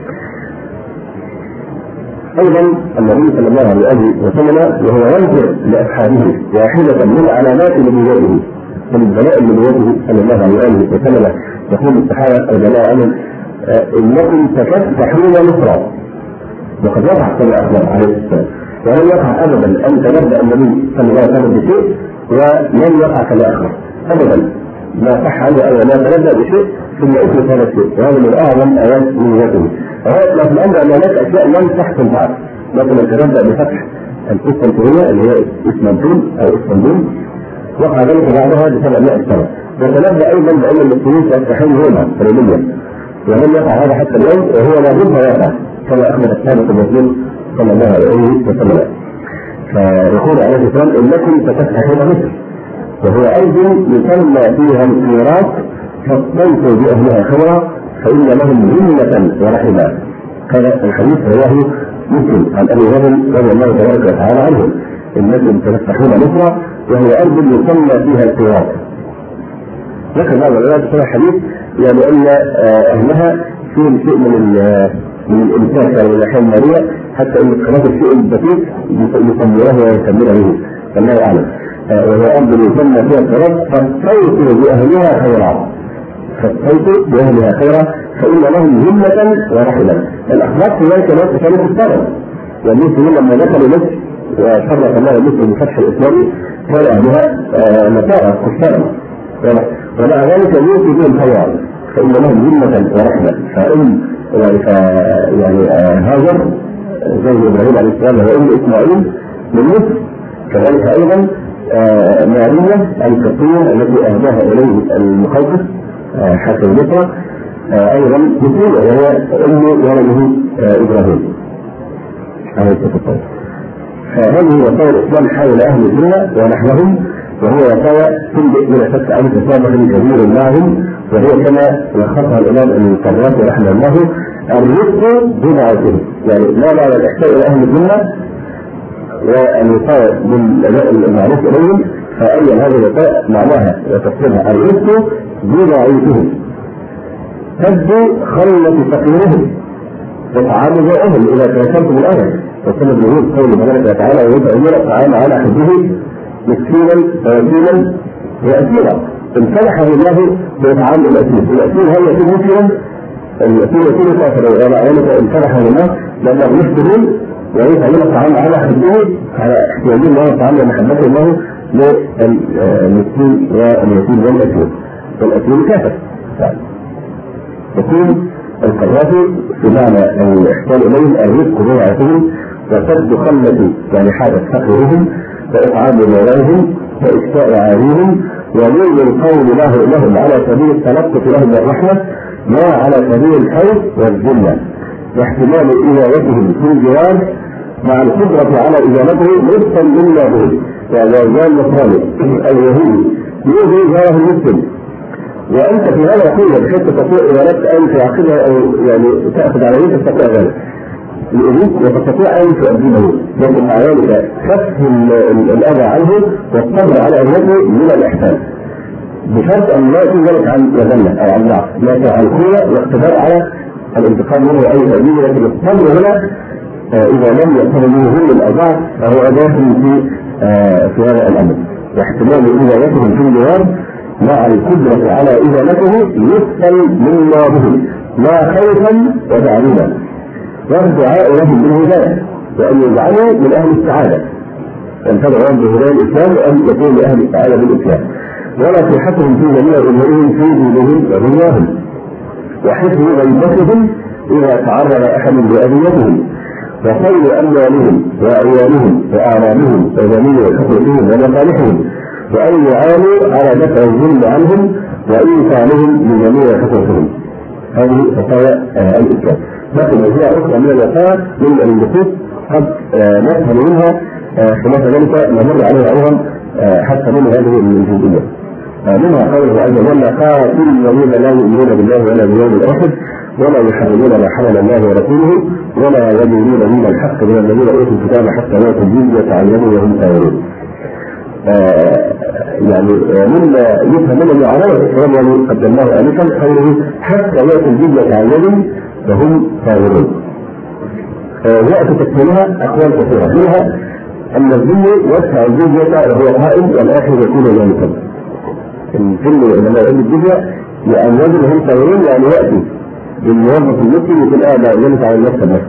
ايضا النبي صلى الله عليه وسلم وهو ينظر لاصحابه واحده من علامات نبوته ومن دلائل نبوته صلى الله عليه وسلم يقول الصحابه الجماعه عنهم انكم تفتحون مصرا، وقد وقع كما اخبر عليه السلام ولم يقع ابدا ان تنبأ النبي صلى الله عليه وسلم بشيء ولم يقع كما اخبر ابدا، ما صح عنه او ما تنبأ بشيء ثم اثبت هذا الشيء، وهذا من اعظم ايات نبوته. وهذا في الامر ان هناك اشياء لم تحصل بعد، مثلا تنبأ بفتح القسطنطينيه اللي هي اسطنبول او اسطنبول وقع ذلك بعدها بسبعمائة سنه، وتنبأ ايضا بان المسلمين سيفتحون روما رومانيا ولم يقع هذا حتى اليوم وهو لا بد يقع كما اخبر السابق الرسول صلى الله عليه وسلم. فيقول عليه السلام انكم ستفتحون مصر وهو ارض يسمى فيها الميراث فاستنصروا باهلها خيرا فان لهم ذمه ورحمه. هذا الحديث رواه مسلم عن ابي هريره رضي الله تبارك وتعالى عنه انكم ستفتحون مصر وهو ارض يسمى فيها القيراط. ذكر بعض العلماء في الحديث يعني ان اهلها فيهم شيء من من الامساك او الاحيان الماليه حتى ان خلاف الشيء البسيط يسمونه ويكمله به فالله اعلم. وهو ارض يسمى فيها القيراط فاستوصوا باهلها خيرا فاستوصوا باهلها خيرا فان لهم ذمه ورحمه. الاخلاق في ذلك الوقت كانت الطلب والمسلمين لما دخلوا مصر وشرف الله مصر بالفتح الاسلامي كان اهلها نصارى كفارا، ومع ذلك يوصي بهم خيرا فان لهم ذمه ورحمه. فام يعني يعني هاجر زي ابراهيم عليه السلام وام اسماعيل من مصر، كذلك ايضا ماريا القبطيه التي اهداها اليه المقوقس حاكم مصر ايضا مسلمه وهي ام ولده ابراهيم عليه السلام. فهذه وصايا الاسلام حول اهل الدنيا ونحوهم، وهي وصايا تنبئ من شك عن تسامح كبير معهم، وهي كما لخصها الامام القرافي رحمه الله الرفق بضعفهم، يعني لا معنى الاحسان الى اهل الدنيا والوصايا بالمعروف اليهم، فأي هذه الوصايا معناها وتفسيرها الرفق بضعيفهم، تبدو خلة فقيرهم وطعام جائهم اذا تذكرتم الايه، وسبب نزول قول الله تعالى ويطعمون الطعام على حبه مسكينا ويتيما واسيرا. امتنحه الله بطعام الاسير، الاسير هل يكون مسلما؟ الاسير يكون كافرا، امتنحه الله لانهم يشبهون ويطعمون الطعام على حبه على احتياج الله تعالى ومحبته الله للمسكين واليتيم والاسير، والاسير كافر. يكون القرافي بمعنى الاحسان اليهم الرزق بضاعتهم وسد خلة يعني حاجة فقرهم وإطعام مولاهم وإشفاء عاريهم ونور القول له لهم على سبيل التلطف لهم بالرحمة لا على سبيل الخوف والذلة، واحتمال إجابتهم في الجوار مع القدرة على إجابته رزقا مما به، يعني الجوار النصراني اليهودي يؤذي جاره المسلم، وانت في هذا قوه بحيث تستطيع اذا اردت ان تعاقبها او يعني تاخذ على يدك تستطيع ذلك يؤذيك وتستطيع ان تؤدبه، لكن مع ذلك خف الاذى عنه والصبر على اذيته من الاحسان، بشرط ان لا يكون ذلك عن مذله او عن ضعف، لكن عن قوه واقتدار على الانتقام منه اي تأديب. لكن الصبر هنا اذا لم يقتضي منه ظلم الاضعاف فهو داخل في في هذا الامر، واحتمال اذايتهم في الجوار مع القدرة على إزالته يسأل مما به لا خوفا وتعليما، والدعاء لهم بالهداية وأن يجعلوا من أهل السعادة، أن تدعوهم بهداية الإسلام وأن يكونوا من أهل السعادة بالإسلام، ولا صحتهم في جميع أمورهم في دينهم ودنياهم، وحفظ غيبتهم إذا تعرض أحد بأذيتهم، وخير أموالهم وأعيانهم وأعمالهم وجميع حقوقهم ومصالحهم، وأن يعانوا على دفع الظلم عنهم وإنفاعهم من جميع حقوقهم. هذه وصايا الإسلام. لكن أشياء أخرى من الوصايا من النصوص قد نفهم منها خلاف ذلك نمر عليها أيضا حتى من هذه الجزئية. منها قوله عز وجل قاتل الذين لا يؤمنون بالله ولا باليوم الآخر ولا يحرمون ما حرم الله ورسوله ولا يدينون دين الحق من الذين أوتوا الكتاب حتى يأتوا الجزية عن يد وهم صاغرون. آه يعني مما يفهم من المعارضة الإسلام يعني قدمناه آنفا قوله حتى يأتي الجزية عن يد وهم صاغرون. وقت تكفيرها أقوال كثيرة، منها أن الذل يدفع الجزية وهو قائم والآخر يكون ذلك. الذل لما يؤدي الجزية لأن يجد هم صاغرون يعني يأتي بالموظف المسلم يقول آه لا يدفع النفس بس،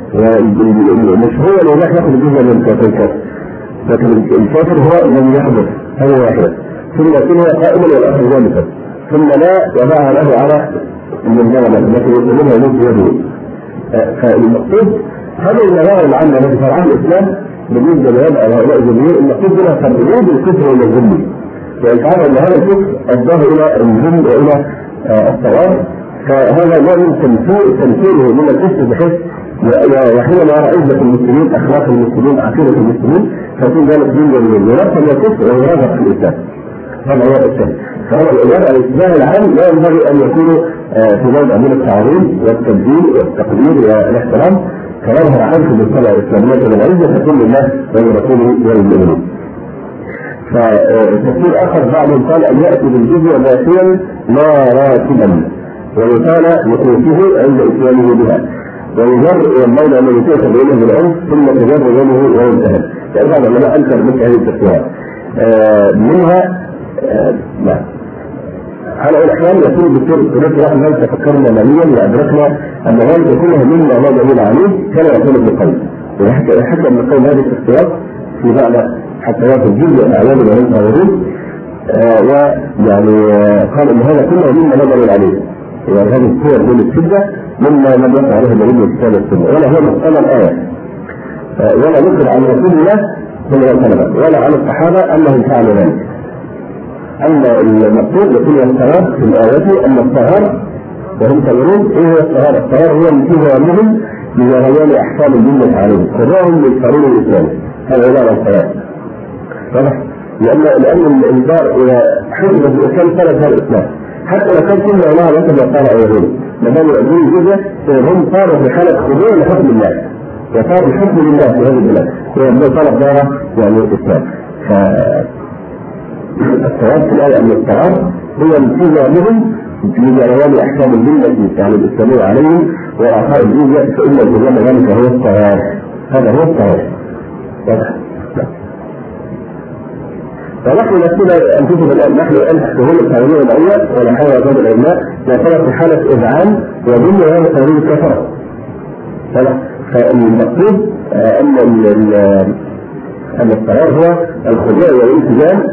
ومش هو اللي راح ياخذ الجزية من الكافر، لكن الكافر هو الذي يحدث هذا واحد، ثم يكون قائما والاخر ذلك، ثم لا يضعها له على المنظمه التي يطلبها يمد يده. فالمقصود هذه المظاهر العامه التي فرعها الاسلام بالنسبه لوضع هؤلاء الجمهور، المقصود منها تبعيد الكفر الى الذل، وإشعار ان هذا الكفر اداه الى الذل والى الصواب، فهذا لا يمكن تنفيره من الكفر بحيث وحينما رأيت المسلمين أخلاق المسلمين عقيدة المسلمين فيكون ذلك دين جميل ونفس الكفر ويرافق في الإسلام. هذا هو الثاني. فهذا الإجابة على الاتجاه العام لا ينبغي أن يكونوا في موضع من التعظيم والتبديل والتقدير والاحترام كما عنكم بالطبع الإسلامية والعزة تكون لله ولرسوله وللمؤمنين. فتفسير آخر بعضهم قال أن يأتي بالجزية ماشيا لا راكبا ويقال لقوته عند إتيانه بها، ويجر ينبغي ان يتيح بينه بالعنف ثم تجر يده وينتهي. فإذا لما انكر مثل هذه التسويات منها لا على الاحيان يكون بالدكتور ثلاث واحد تفكرنا ماليا وادركنا ان ذلك كله مما لا دليل عليه كما يكون في القلب، وحتى من قول هذه الاختيار في بعض حتى الجزء الأعلام ولم يظهرون، ويعني قال ان هذا كله مما نظر عليه، يعني هذه الصور من الشده مما لم يقع عليه دليل من الكتاب والسنه، ولا هو مقتضى الايه، ولا نقل عن رسول الله صلى الله عليه وسلم ولا عن الصحابه انهم فعلوا ذلك. اما المقصود يكون الصواب في الايه ان الطهار وهم تقولون ايه هو الطهار؟ الطهار هو التي منهم بجريان احكام الدنيا عليهم، خضوعهم للقانون الاسلامي، هذا هو الطهار. واضح؟ لأن لأن الإنذار إلى حكم الإسلام ثلاث هذا الإسلام، حتى لو كان كل الله مثل ما قال أيهود، ما دام يؤدون الجزية فهم صاروا في حالة خضوع لحكم الله، وصار الحكم لله في هذه البلاد، ويبدو طلب دارة يعني الإسلام. فالصواب في الآية أن الطهار هو التزام منهم بجريان أحكام الدنيا يعني الإسلامية عليهم وإعطاء الجزية، فإن التزام ذلك هو الطهار، هذا هو الطهار. واضح؟ فنحن نفسنا أنفسنا الآن نحن الآن تحت ظل التعليم الأول ولا حول ولا قوة إلا بالله، نعتبر في حالة إذعان وظل هذا تغيير الكفرة. فالمقصود أن أن القرار هو الخضوع والالتزام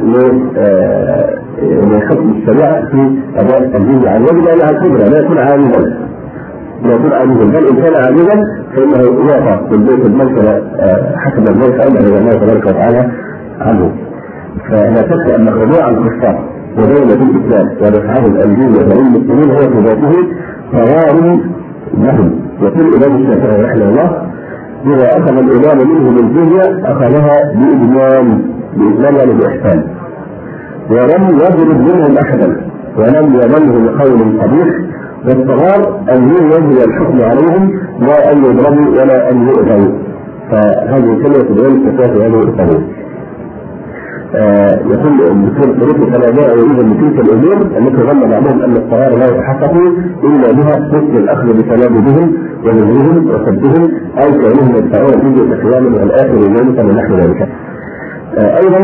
لحكم الشريعة في أداء الجزء عن وجه على القدرة، لا يكون عاجزا، لا يكون عاجزا، بل إن كان عاجزا فإنه يعطى من بيت الملك حسب الملك أمر الله تبارك وتعالى عنه. فلا شك ان خضوع الكفار ودولة الاسلام ودفعهم الجزية للمسلمين هو في ذاته قرار لهم. يقول الامام الشافعي رحمه الله: اذا اخذ الامام منهم الجزية اخذها باجمال، باجمال يعني باحسان، ولم يضرب منهم احدا ولم يمنه بقول قبيح، والصغار ان يجري الحكم عليهم لا ان يضربوا ولا ان يؤذوا. فهذه كلمة تبين الفتاة في هذه القضية. آه يقول الدكتور طريق كما جاء وإذا من تلك الأمور التي ظن بعضهم أن القرار لا يتحقق إلا بها مثل الأخذ بتلابدهم ونزلهم وسدهم أو كونهم يدفعون الفيديو كخيام والآخر ذلك ونحو ذلك. آه أيضا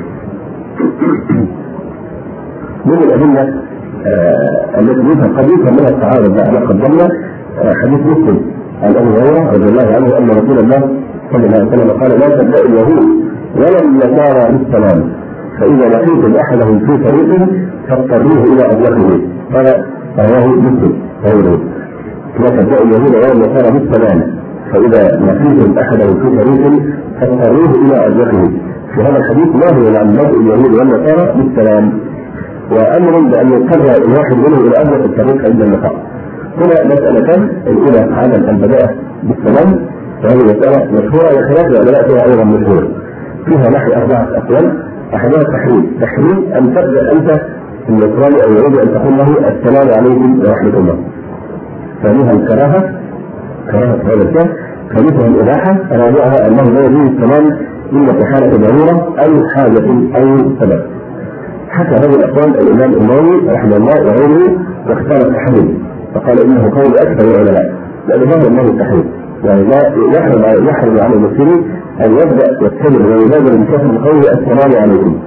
من الأدلة آه التي يفهم قد يفهم منها التعارض على قدمنا آه حديث مسلم عن أبي هريرة رضي الله عنه أن رسول الله صلى الله عليه وسلم قال: لا تبدأ اليهود ولا النصارى بالسلام، فإذا لقيتم أحدهم في طريق فاضطروه إلى أبلغه. قال رواه مسلم غيره: لا تبدأ اليهود ولا النصارى بالسلام، فإذا لقيتم أحدهم في طريق فاضطروه إلى أبلغه. في هذا الحديث نهي عن بدء اليهود والنصارى بالسلام، وأمر بأن يقرر الواحد منهم إلى أبلغ الطريق عند اللقاء. هنا مسألتان: الأولى عدم البداءة بالسلام، وهذه مسألة مشهورة وخلاف العلماء فيها أيضا مشهورة، فيها نحو أربعة أقوال. أحدها التحريم، تحريم أن تبدأ أنت النصراني أو اليهودي أن تقول له السلام عليكم ورحمة الله. ثانيها الكراهة، كراهة هذا الشيء. ثالثها الإباحة، رابعها أنه لا يجوز السلام إلا في حالة ضرورة أو حاجة أو سبب. حتى هذه الأقوال الإمام النووي رحمه الله وغيره واختار التحريم، فقال إنه قول أكثر العلماء، لأن ظاهر أنه التحريم، يعني لا يحرم يحرم على المسلمين أن يبدأ يتكلم ويبادر بكثرة قول السلام عليكم.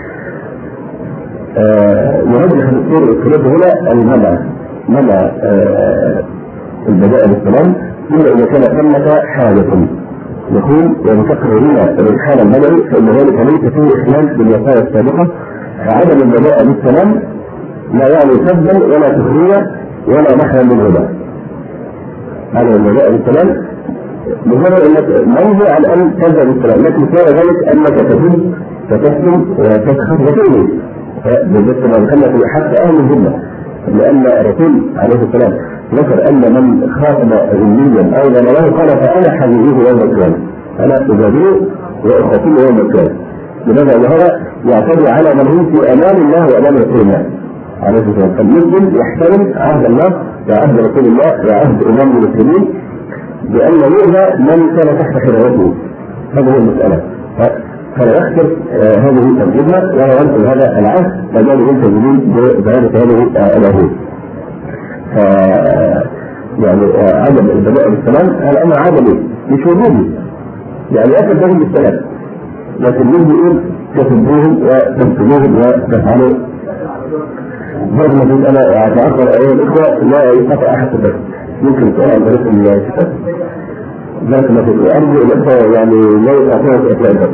يرجح الدكتور الكلاب هنا المنع، منع البداء بالسلام إلا إذا كان ثمة حاجة. يقول وذكر هنا الإلحاد المدني فإن ذلك ليس فيه إخلال بالوصايا السابقة، فعدم البداء بالسلام لا يعني سبا ولا تخريجا ولا نحوا منهما. عدم البداء بالسلام مجرد انك منهي عن ان تبدا بالسلام، لكن كان ذلك انك تهز فتسلم وتسخط وتؤمن، بالذات ما ذكرنا في حق اهل الجنه، لان الرسول عليه السلام ذكر ان من خاطب ذميا او له قال فانا حبيبه يوم القيامه، انا اجابيه واخاطبه يوم القيامه. لماذا؟ هذا يعتدي على من هم في امان الله وامام رسول الله عليه السلام. فالمسلم يحترم عهد الله وعهد رسول الله وعهد امام المسلمين بأن يؤذى من كان تحت خلافته. هذه المسألة، فلا يختلف آه هذه الجملة ولا ينقل هذا العهد ما دام يلتزمون بزيادة هذه العهود. ف يعني آه عدم البداء بالسلام هذا أمر عدمي مش وجودي، يعني أكد لهم بالسلام، لكن من يقول تسبوهم وتمثلوهم وتفعلوا. برضه نقول أنا أتعقل أيها الإخوة لا يقطع أحد البشر، ممكن سؤال عن طريق الكتاب. ذلك ما في الأرض الأخرى يعني لا يتعطيها أسلام.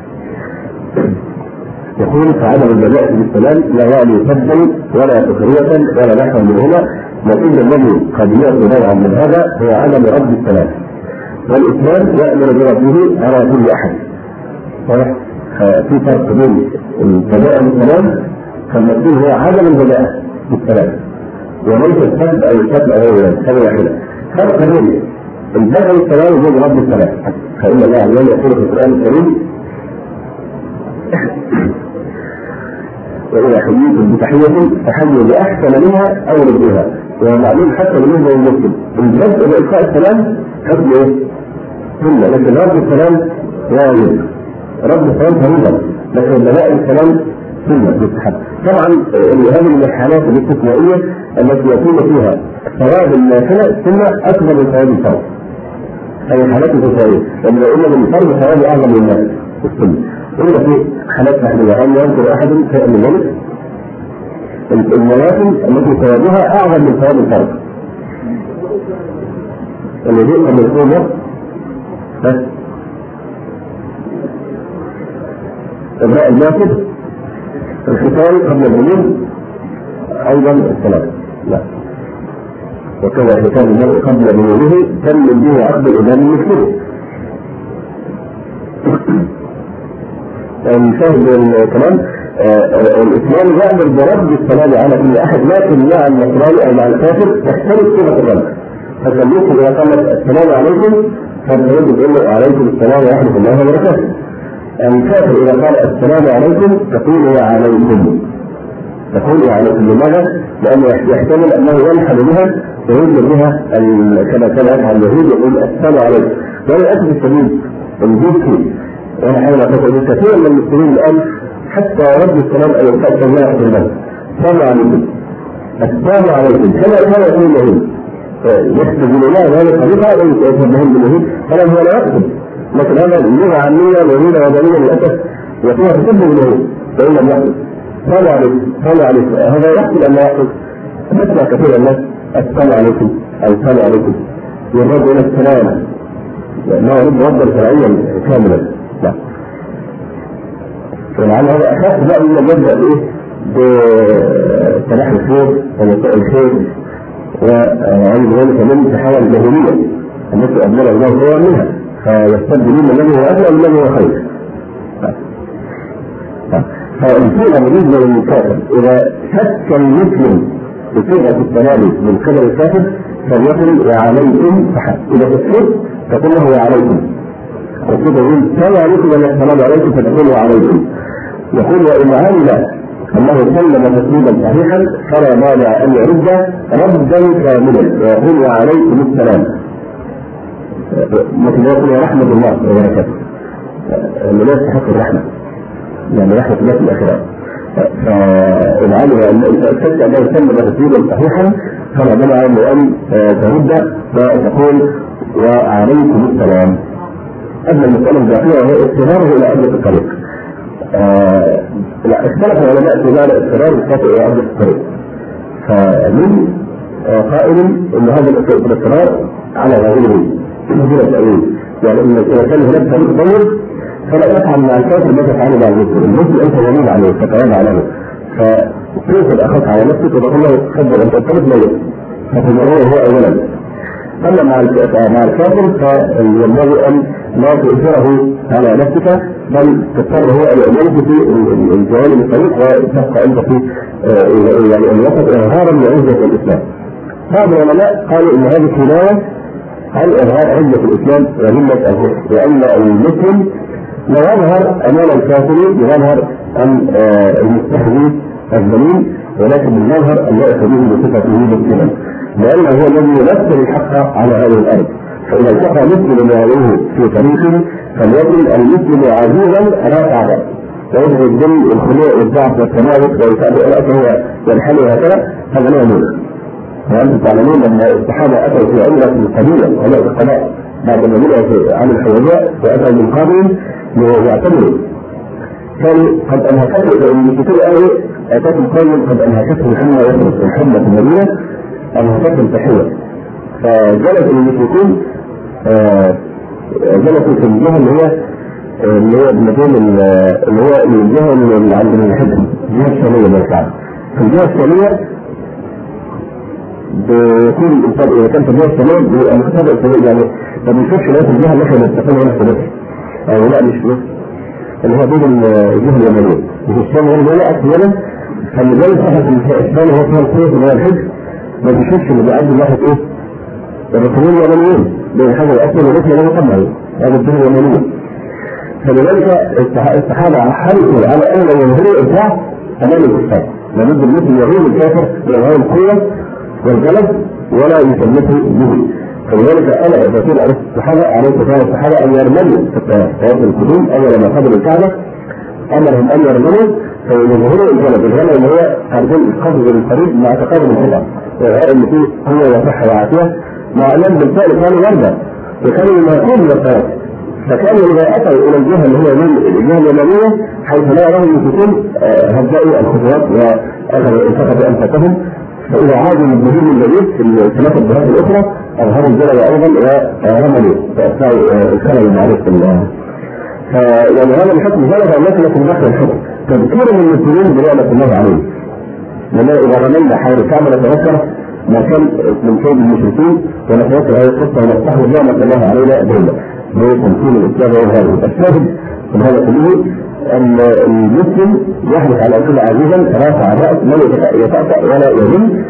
يقول فعدم البداء بالسلام لا يعني سدا ولا سخرية ولا نحو منهما، لكن الذي قد يأتي نوعا من هذا هو عدم رد السلام. والإسلام يأمر برده على كل أحد. صحيح؟ في فرق بين البداء بالسلام فالمسلم هو عدم البداء بالسلام وليس السب أو السب أو غير هذا واحدة. فرق بين البدء بالسلام وبين رد السلام، فإن الله عز وجل يقول في القرآن الكريم وإذا حييتم بتحية فحيوا بأحسن منها أو ردوها. ومعلوم حتى بالنسبة للمسلم البدء بإلقاء السلام حكم إيه؟ سنة، لكن رد السلام واجب. رد السلام فريضة، لكن بلاء السلام سنة مستحب. طبعا هذه من الحالات الاستثنائية التي يكون فيها ثواب النافلة سنة أكبر من ثواب الفرض. هذه حالات استثنائية، لأن قلنا من الفرض ثواب أعظم من النافلة السنة. قلنا في حالات محدودة أن ينظر أحد شيئا من ذلك النوافل التي ثوابها أعظم من ثواب الفرض. الذي قد يكون بس إبراء النافذ الختان قبل البلوغ أيضا الصلاة لا، وكذا ختان المرء قبل بلوغه تم به عقد الإمام المسلم. نشاهد الكلام الإسلام يأمر برد السلام على كل أحد، لكن مع النصراني أو مع الكافر تختلف صيغة الرد. فالمسلم إذا قالت السلام عليكم فالرد يقول له عليكم السلام ورحمة الله وبركاته. الكافر إذا قال السلام عليكم تقول وعليكم، تقول وعليكم. لماذا؟ لأنه يحتمل أنه يلحن بها ويجب بها كما كان يفعل اليهود يقول السلام عليكم. وللأسف الشديد الجزء وأنا حاول أقول كثير من المسلمين الآن حتى رد السلام أو يقال سماعة الناس السلام عليكم السلام عليكم كما كان يقول اليهود يحتجون الله بهذه الطريقة ويتبهون باليهود، فلا هو لا يقصد، لكن هذا اللغة عامية ولغة وضعية للأسف يكون تسبب اليهود فإن لم يقصد السلام عليكم السلام عليكم. هذا يقصد أن لا يقصد. نسمع كثير الناس السلام عليكم أو السلام عليكم يرد إلى السلام لأنه يرد ردا شرعيا كاملا. لا، فلعل هذا أخاف بقى من يبدأ بإيه؟ بسلاح الخير ومساء الخير وعند ذلك من تحول الجاهلية التي أبدل الله خيرا منها فيستبدلون الذي هو أدنى من الذي هو خير. فالصيغة بالنسبة للكافر إذا شك المسلم بصيغة السلام من قبل الكافر فليقل وعليكم فحسب. إذا تشك تقول له وعليكم، وكذا يقول السلام عليكم ولا السلام عليكم فتقول وعليكم. يقول وإن علم أنه سلم تسليما صحيحا فلا مانع أن يرد ردا كاملا ويقول وعليكم السلام. مثل يقول ورحمة الله وبركاته أنه لا يستحق الرحمة يعني رحمة الله في الآخرة. فإن علم أنه سلم تسليما صحيحا فلا مانع أن ترد وتقول وعليكم السلام. أما المسألة الباقية وهي اضطراره إلى أجل الطريق. آه لا اختلف العلماء في معنى اضطرار الخاطئ إلى أجل الطريق. فمن آه قائل إن هذا الاضطرار على غيره بدون تأويل، يعني إن إذا كان هناك طريق ضيق فلا يفعل مع الكافر ما تفعله مع المسلم. المسلم أنت وليد عليه فتراجع له، فتوصل أخذ على نفسك وتقول له تفضل أنت الطريق ضيق فتجربه هو أولا. أما مع مع الكافر فينبغي أن لا تؤثره على نفسك بل تضطر هو أن يمشي في الجوانب الطريق وتبقى أنت في يعني الوسط إظهارا لعزة الإسلام. بعض العلماء قالوا إن هذه كناية عن إظهار عزة الإسلام وذلة الكفر، لأن المسلم لا يظهر أمام الكافر يظهر عن المستحيل الذليل، ولكن يظهر أن يأتي به بصفته مسلما لأنه هو الذي يمثل الحق على هذه الأرض. فإذا التقى مسلم وعليه في طريقه فليكن المسلم عزيزا رافع رأسه ويجب الذل والخنوع والضعف والتمالك ويسأل رأسه ينحني هكذا، هذا لا يموت. وأنتم تعلمون أن الصحابة أتوا في عمرة قبيلة ولا القضاء بعد ما بدأوا عن الحوادث وأتوا من قبل ليعتمروا كانوا قد أنهكته المشركين قالوا أتاكم قوم قد أنهكتهم حمى يخرج الحمى في المدينة أنهكتهم تحية. فجلس المشركون جلسوا في الجهه اللي هي اللي هو المكان اللي هو الجهه اللي عند الحجر، الجهه الشماليه من الكعبه. في الجهه الشماليه بيكون الانسان اذا كان في الجهه الشماليه بيبقى مختبئ يعني ما بيشوفش ناس الجهه اللي احنا بنستقبل هنا في مصر او لا مش مصر اللي هو بين الجهه اليمنيه مش الشام هنا ولا اكمله. فلذلك احنا في الاسلام هو اسمه الخير اللي هو الحج ما بيشوفش اللي بيعدي واحد ايه الركنين اليمنيين بين حاجه الاكل والركن اللي هو طبعا هذا الجهه اليمنيه. فلذلك الصحابه حرصوا على ان يظهروا الابداع امام الكفار لابد المسلم يغير الكافر بإظهار القوه والغلب ولا يثبته به. فلذلك انا الرسول عليه الصحابه عليه الصلاه الصحابه ان يرملوا في طواف القدوم اول ما قبل الكعبه امرهم ان يرملوا فيظهروا الغلب. الغلب اللي هو عارفين القبض القريب مع تقدم الخطا ان فيه قوه وصحه وعافيه مع ان بالفعل كانوا ورده وكانوا يماثلون من الطواف. فكانوا اذا اتوا الى الجهه اللي هي الجهه اليمنيه حيث لا يرون يمسكون هدأوا الخطوات واخذوا انتقدوا انفسهم. فاذا عادوا من الدليل الجديد في الثلاث الجهات الاخرى اظهروا الجلد ايضا ورملوا فاصبحوا الخلل المعروف في الله. فيعني هذا الحكم ثبت انك في داخل الحكم تذكير من المسلمين بنعمه الله عليهم. لما اذا رمينا حول الكعبه نتذكر ما كان من كيد المشركين ونتذكر هذه القصه ونستحضر نعمه الله علينا دوله بتمكين الاسلام وهذا الشاهد من هذا كله ان المسلم يحرص على كل عزيزا رافع الراس لا يتأتأ ولا يهم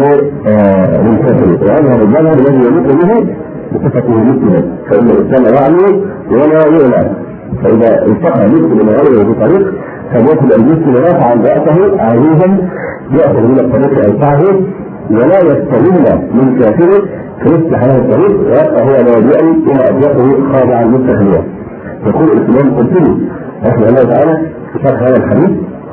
للكافرين وهذا الجانب الذي يموت به بصفته مسلما فان الاسلام يعلو ولا يعلن. فاذا التقى مسلم من غيره بطريق فليكن المسلم رافعا راسه عزيزا ياخذ من الطريق ينفعه ولا يستغل من كافره فيفتح له الطريق ويبقى هو لاجئا الى اضيافه خاضعا للتهليه. يقول الاسلام قلت له رحمه الله تعالى في شرح هذا الحديث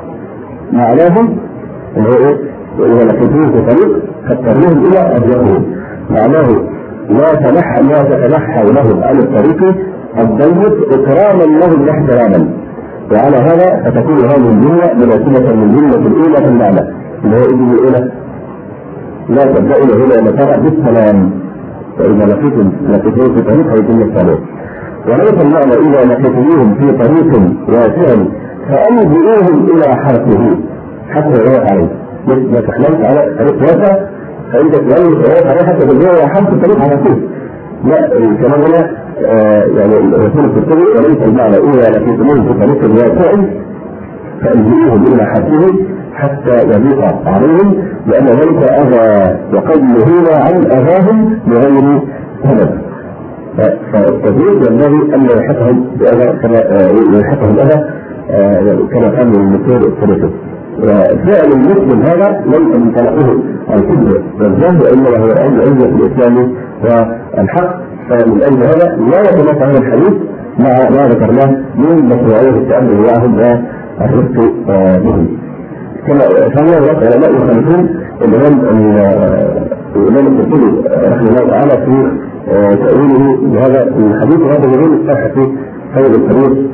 معناه اللي هو ايه؟ واذا لقيتوه في طريق فاضطروهم الى اضيافهم. معناه لا تنحى لا تتنحى لهم عن الطريق الضيق اكراما لهم واحتراما. وعلى هذا فتكون هذه الجمله مناسبه من الجمله الاولى في المعنى اللي هو الجمله الاولى لا تبدأوا هنا متابعة بالسلام فإذا لقيتم لقيتم في طريق هيتم السلام. وليس المعنى إذا لقيتموهم في طريق واسع فأنزلوهم إلى حرفه حتى يروح عليه. ما تحملت على طريق واسع فأنت تلاقي يروح عليه حتى تبدأ حرف الطريق على طول. لا الكلام هنا آه يعني الرسول الكتابي وليس المعنى إذا لقيتموهم في طريق واسع فأنزلوهم إلى حرفه حتى يضيق عليهم لأن ذلك أذى وقد نهينا عن أذاهم بغير سبب. فالتدريب ينبغي أن يلحقهم بأذى كما يلحقهم الأذى كما كان المثال الثلاثي. وفعل المسلم هذا ليس من طريقه الكذب والجهل وإنما هو علم عزة الإسلام والحق. فمن أجل هذا لا يتنافى هذا الحديث مع ما ذكرناه من مشروعية التأمل معهم والرفق بهم. كما كان العلماء يخالفون الامام الامام القرطبي رحمه الله تعالى في تأويله لهذا الحديث وهذا يقول الصحة في هذا الحديث.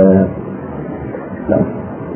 نعم.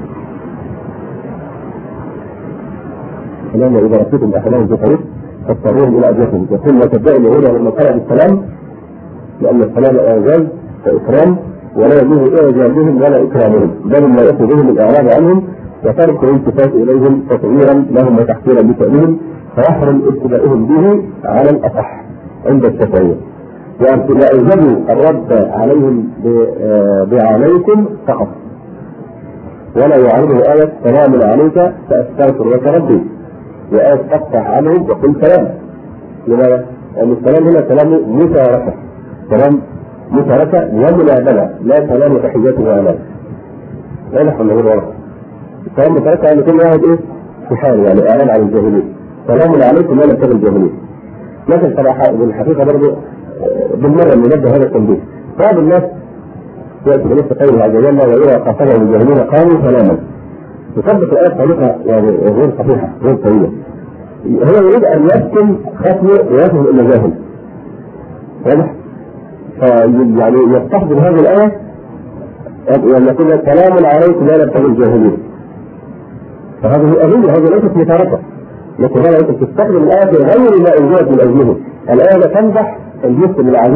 فلما إذا رأيتم أحلام في طريق فاضطروهم إلى أجلهم يقول لا تبدأ اليهود لما قرأ بالسلام لأن السلام إعجاز وإكرام ولا يجوز إعجازهم ولا إكرامهم بل لا يأخذ بهم الإعراض عنهم وترك الالتفات اليهم تطويرا لهم وتحقيرا بشأنهم فيحرم ابتداؤهم به على الاصح عند الشافعيه. وألزموا الرد عليهم بعليكم فقط ولا يعارضه آية سلام عليك فأستغفر لك ربي وآية تفتح عنهم وقل سلام. لماذا؟ لأن السلام هنا كلام متاركة كلام متاركة ومنابلة لا كلام تحيات وآلام. لا نحن نقول ورقة السلام متاركة يعني كل واحد إيه في حال يعني إعلان عن الجاهلين سلام عليكم ولا تبع الجاهلين. لكن صراحة بالحقيقة برضه بالمرة اللي نبدأ هذا التنبيه بعض الناس يأتي بنفس قول عز وجل وإذا قاتلهم الجاهلين قالوا سلاما يطبق الآية بطريقة يعني غير صحيحة غير سوية. هو يريد أن يسكن خصمه ويفهم إلى جاهل واضح؟ فيعني يستخدم هذه الآية أن يقول سلام عليكم لا نبتغي الجاهلين. فهذه أظن هذه ليست متاركة لكن هذا أنت تستخدم الآية غير ما أنزلت من أجله. الآية تمدح المسلم العزيز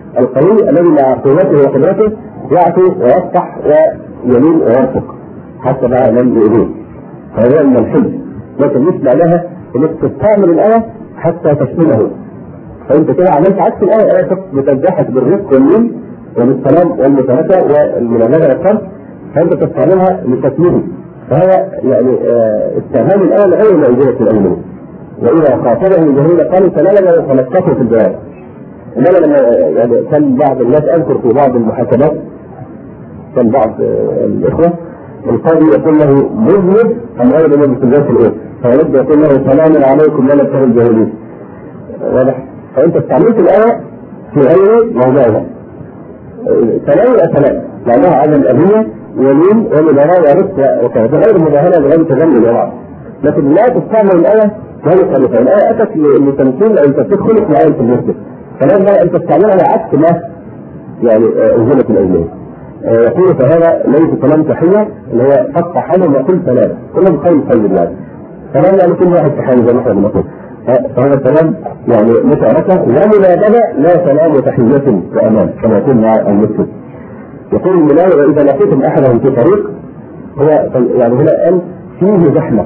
القوي الذي مع قوته وقدرته يعطي ويفتح ويمين ويرفق حتى بقى لم يؤذيه. فهذا من الحلم، لكن مش معناها انك تستعمل الايه حتى تشمله. فانت كده عملت عكس الايه، الايه بتنجحك بالرزق واللين وبالسلام والمتنكه والمناجاه والصبر، فانت تستعملها لتكمله. فهذا يعني استعمال الايه لغير موجوده في العلم. واذا خاطبهم الجاهلين قالوا سلاما فلقته في الجواب. انما لما يعني كان بعض الناس اذكر في بعض المحاكمات كان بعض الاخوه القاضي يقول له مذنب ام غير مذنب في الجواب الايه؟ فيرد يقول له سلام عليكم لا نبتغي الجاهلين. واضح؟ فانت استعملت الايه في غير موضوعها. سلام وسلام معناها عدم الابيه يمين ومداراة ورفق وكذا غير مداهنه بغير تجمل وراء. لكن لا تستعمل الايه غير خليفه، الايه اتت لتمثيل ان تدخل في ايه المسلم، فلازم ان تستعملها عكس ما يعني انزلت الايمان. يقول فهذا ليس كلام تحيه اللي هو فتح حاله وكل سلام، كلهم خير خير الله. سلام يعني كل واحد في حاله زي ما احنا بنقول. فهذا الكلام يعني مشاركه ومنادبه لا سلام وتحيه وامان كما يكون مع المسلم. يقول الملاك واذا لقيتم احدهم في طريق، هو يعني هنا قال فيه زحمه،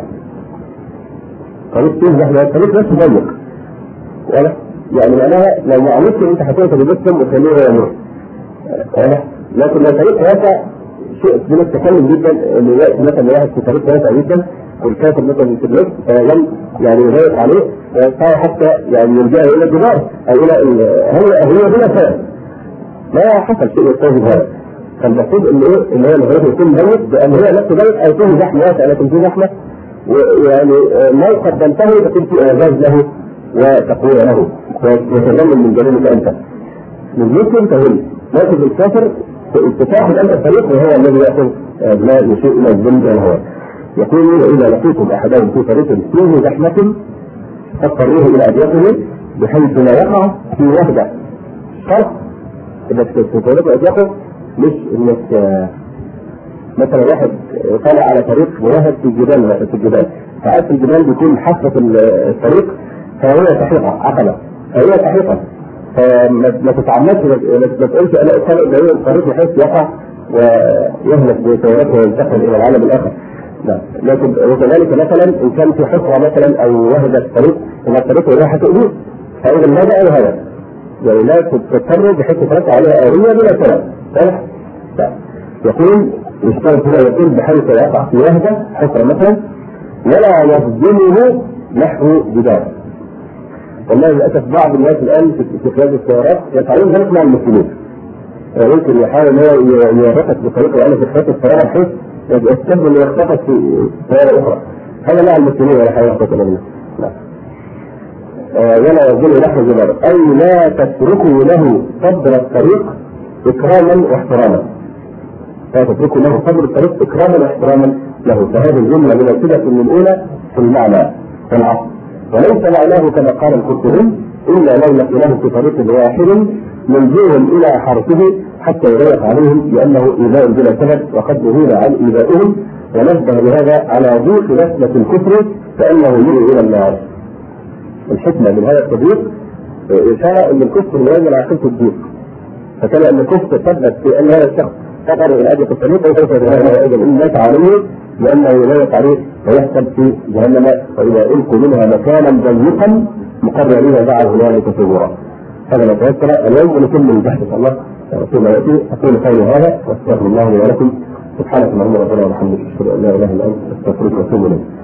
طريق فيه زحمه، الطريق نفسه ضيق. واضح؟ يعني معناها لو ما عملتش انت هتوصل بجسم وخليه يمر. واضح؟ لكن لو طريق واسع شيء في ناس تكلم جدا ان ياتي مثلا واحد في طريق واسع جدا والكافر مثلا في الوسط فيم يعني يضيق عليه ويستطيع حتى يعني يلجا الى الجدار او الى هو هو بلا سبب. لا حصل شيء يستوجب هذا. فالمفروض ان ايه ان هو الغريب يكون ضيق بان هو نفسه ضيق او فيه زحمه واسع لكن فيه زحمه ويعني لو قدمته تكون في اعزاز له وتقويه له وتتضمن من جانبك انت. من ممكن تهل لكن الكافر تتاخذ انت الطريق وهو الذي ياخذ لا يشيء الى الذنب والهوى. يقول واذا لقيتم احدهم في طريق فيه زحمه فاضطروه الى اضيقه بحيث لا يقع في وحده. شرط انك تطلق اضيقه مش انك مثلا واحد طالع على طريق وواحد في الجبال مثلا في الجبال فعاد في الجبال بيكون حافه الطريق فهي تحقيقه عقله فهي تحقيقه فما تتعمدش ما تقولش انا اطلق بعيد الطريق بحيث يقع ويهلك بسيارته وينتقل الى العالم الاخر. لا لكن وكذلك مثلا ان كان في حفره مثلا او وهدة الطريق ان الطريق ولا هتؤذيه فاذا ماذا او هذا يعني لا تضطر بحيث تركع عليها آوية بلا سبب. صح؟ يقول يشترط هنا يقول بحيث يقع في وهدة حفرة مثلا ولا يصدمه نحو جدار. والله للاسف بعض الناس الان في استخدام السيارات يفعلون ذلك مع المسلمين. يمكن يحاول ان هو يربطك بطريقه وانا في خط السياره بحيث يستخدم ان يخطفك في سياره اخرى. هذا لا المسلمين ولا حاجه يخطف منه. لا. ولا يظل نحو جدار اي لا تتركوا له صدر الطريق اكراما واحتراما. لا تتركوا له صدر الطريق اكراما واحتراما له. فهذه الجمله مناسبه من الاولى في المعنى في العصر. وليس معناه كما قال القرطبي الا لو لقيناه في طريق واحد منزوهم الى حرفه حتى يضيق عليهم لانه ايذاء بلا سبب وقد نهينا عن ايذائهم ونبه بهذا على ضيق نسمه الكفر فانه يدعو الى النار. الحكمه من هذا التضييق اشاره ان الكفر لا يجعل عقيده الضيق فكان ان الكفر ثبت في ان هذا الشخص فقر الى اجل الطريق وسوف يتغير ايضا ان مات عليه لانه يضيق عليه ويحسب في جهنم واذا القوا منها مكانا ضيقا مقررين دعوا هنالك ثبورا. هذا ما تذكر اليوم ونكمل البحث ان شاء الله فيما ياتي. اقول قولي هذا واستغفر الله لي ولكم. سبحانك اللهم ربنا وبحمدك اشهد ان لا اله الا انت استغفرك واتوب اليك.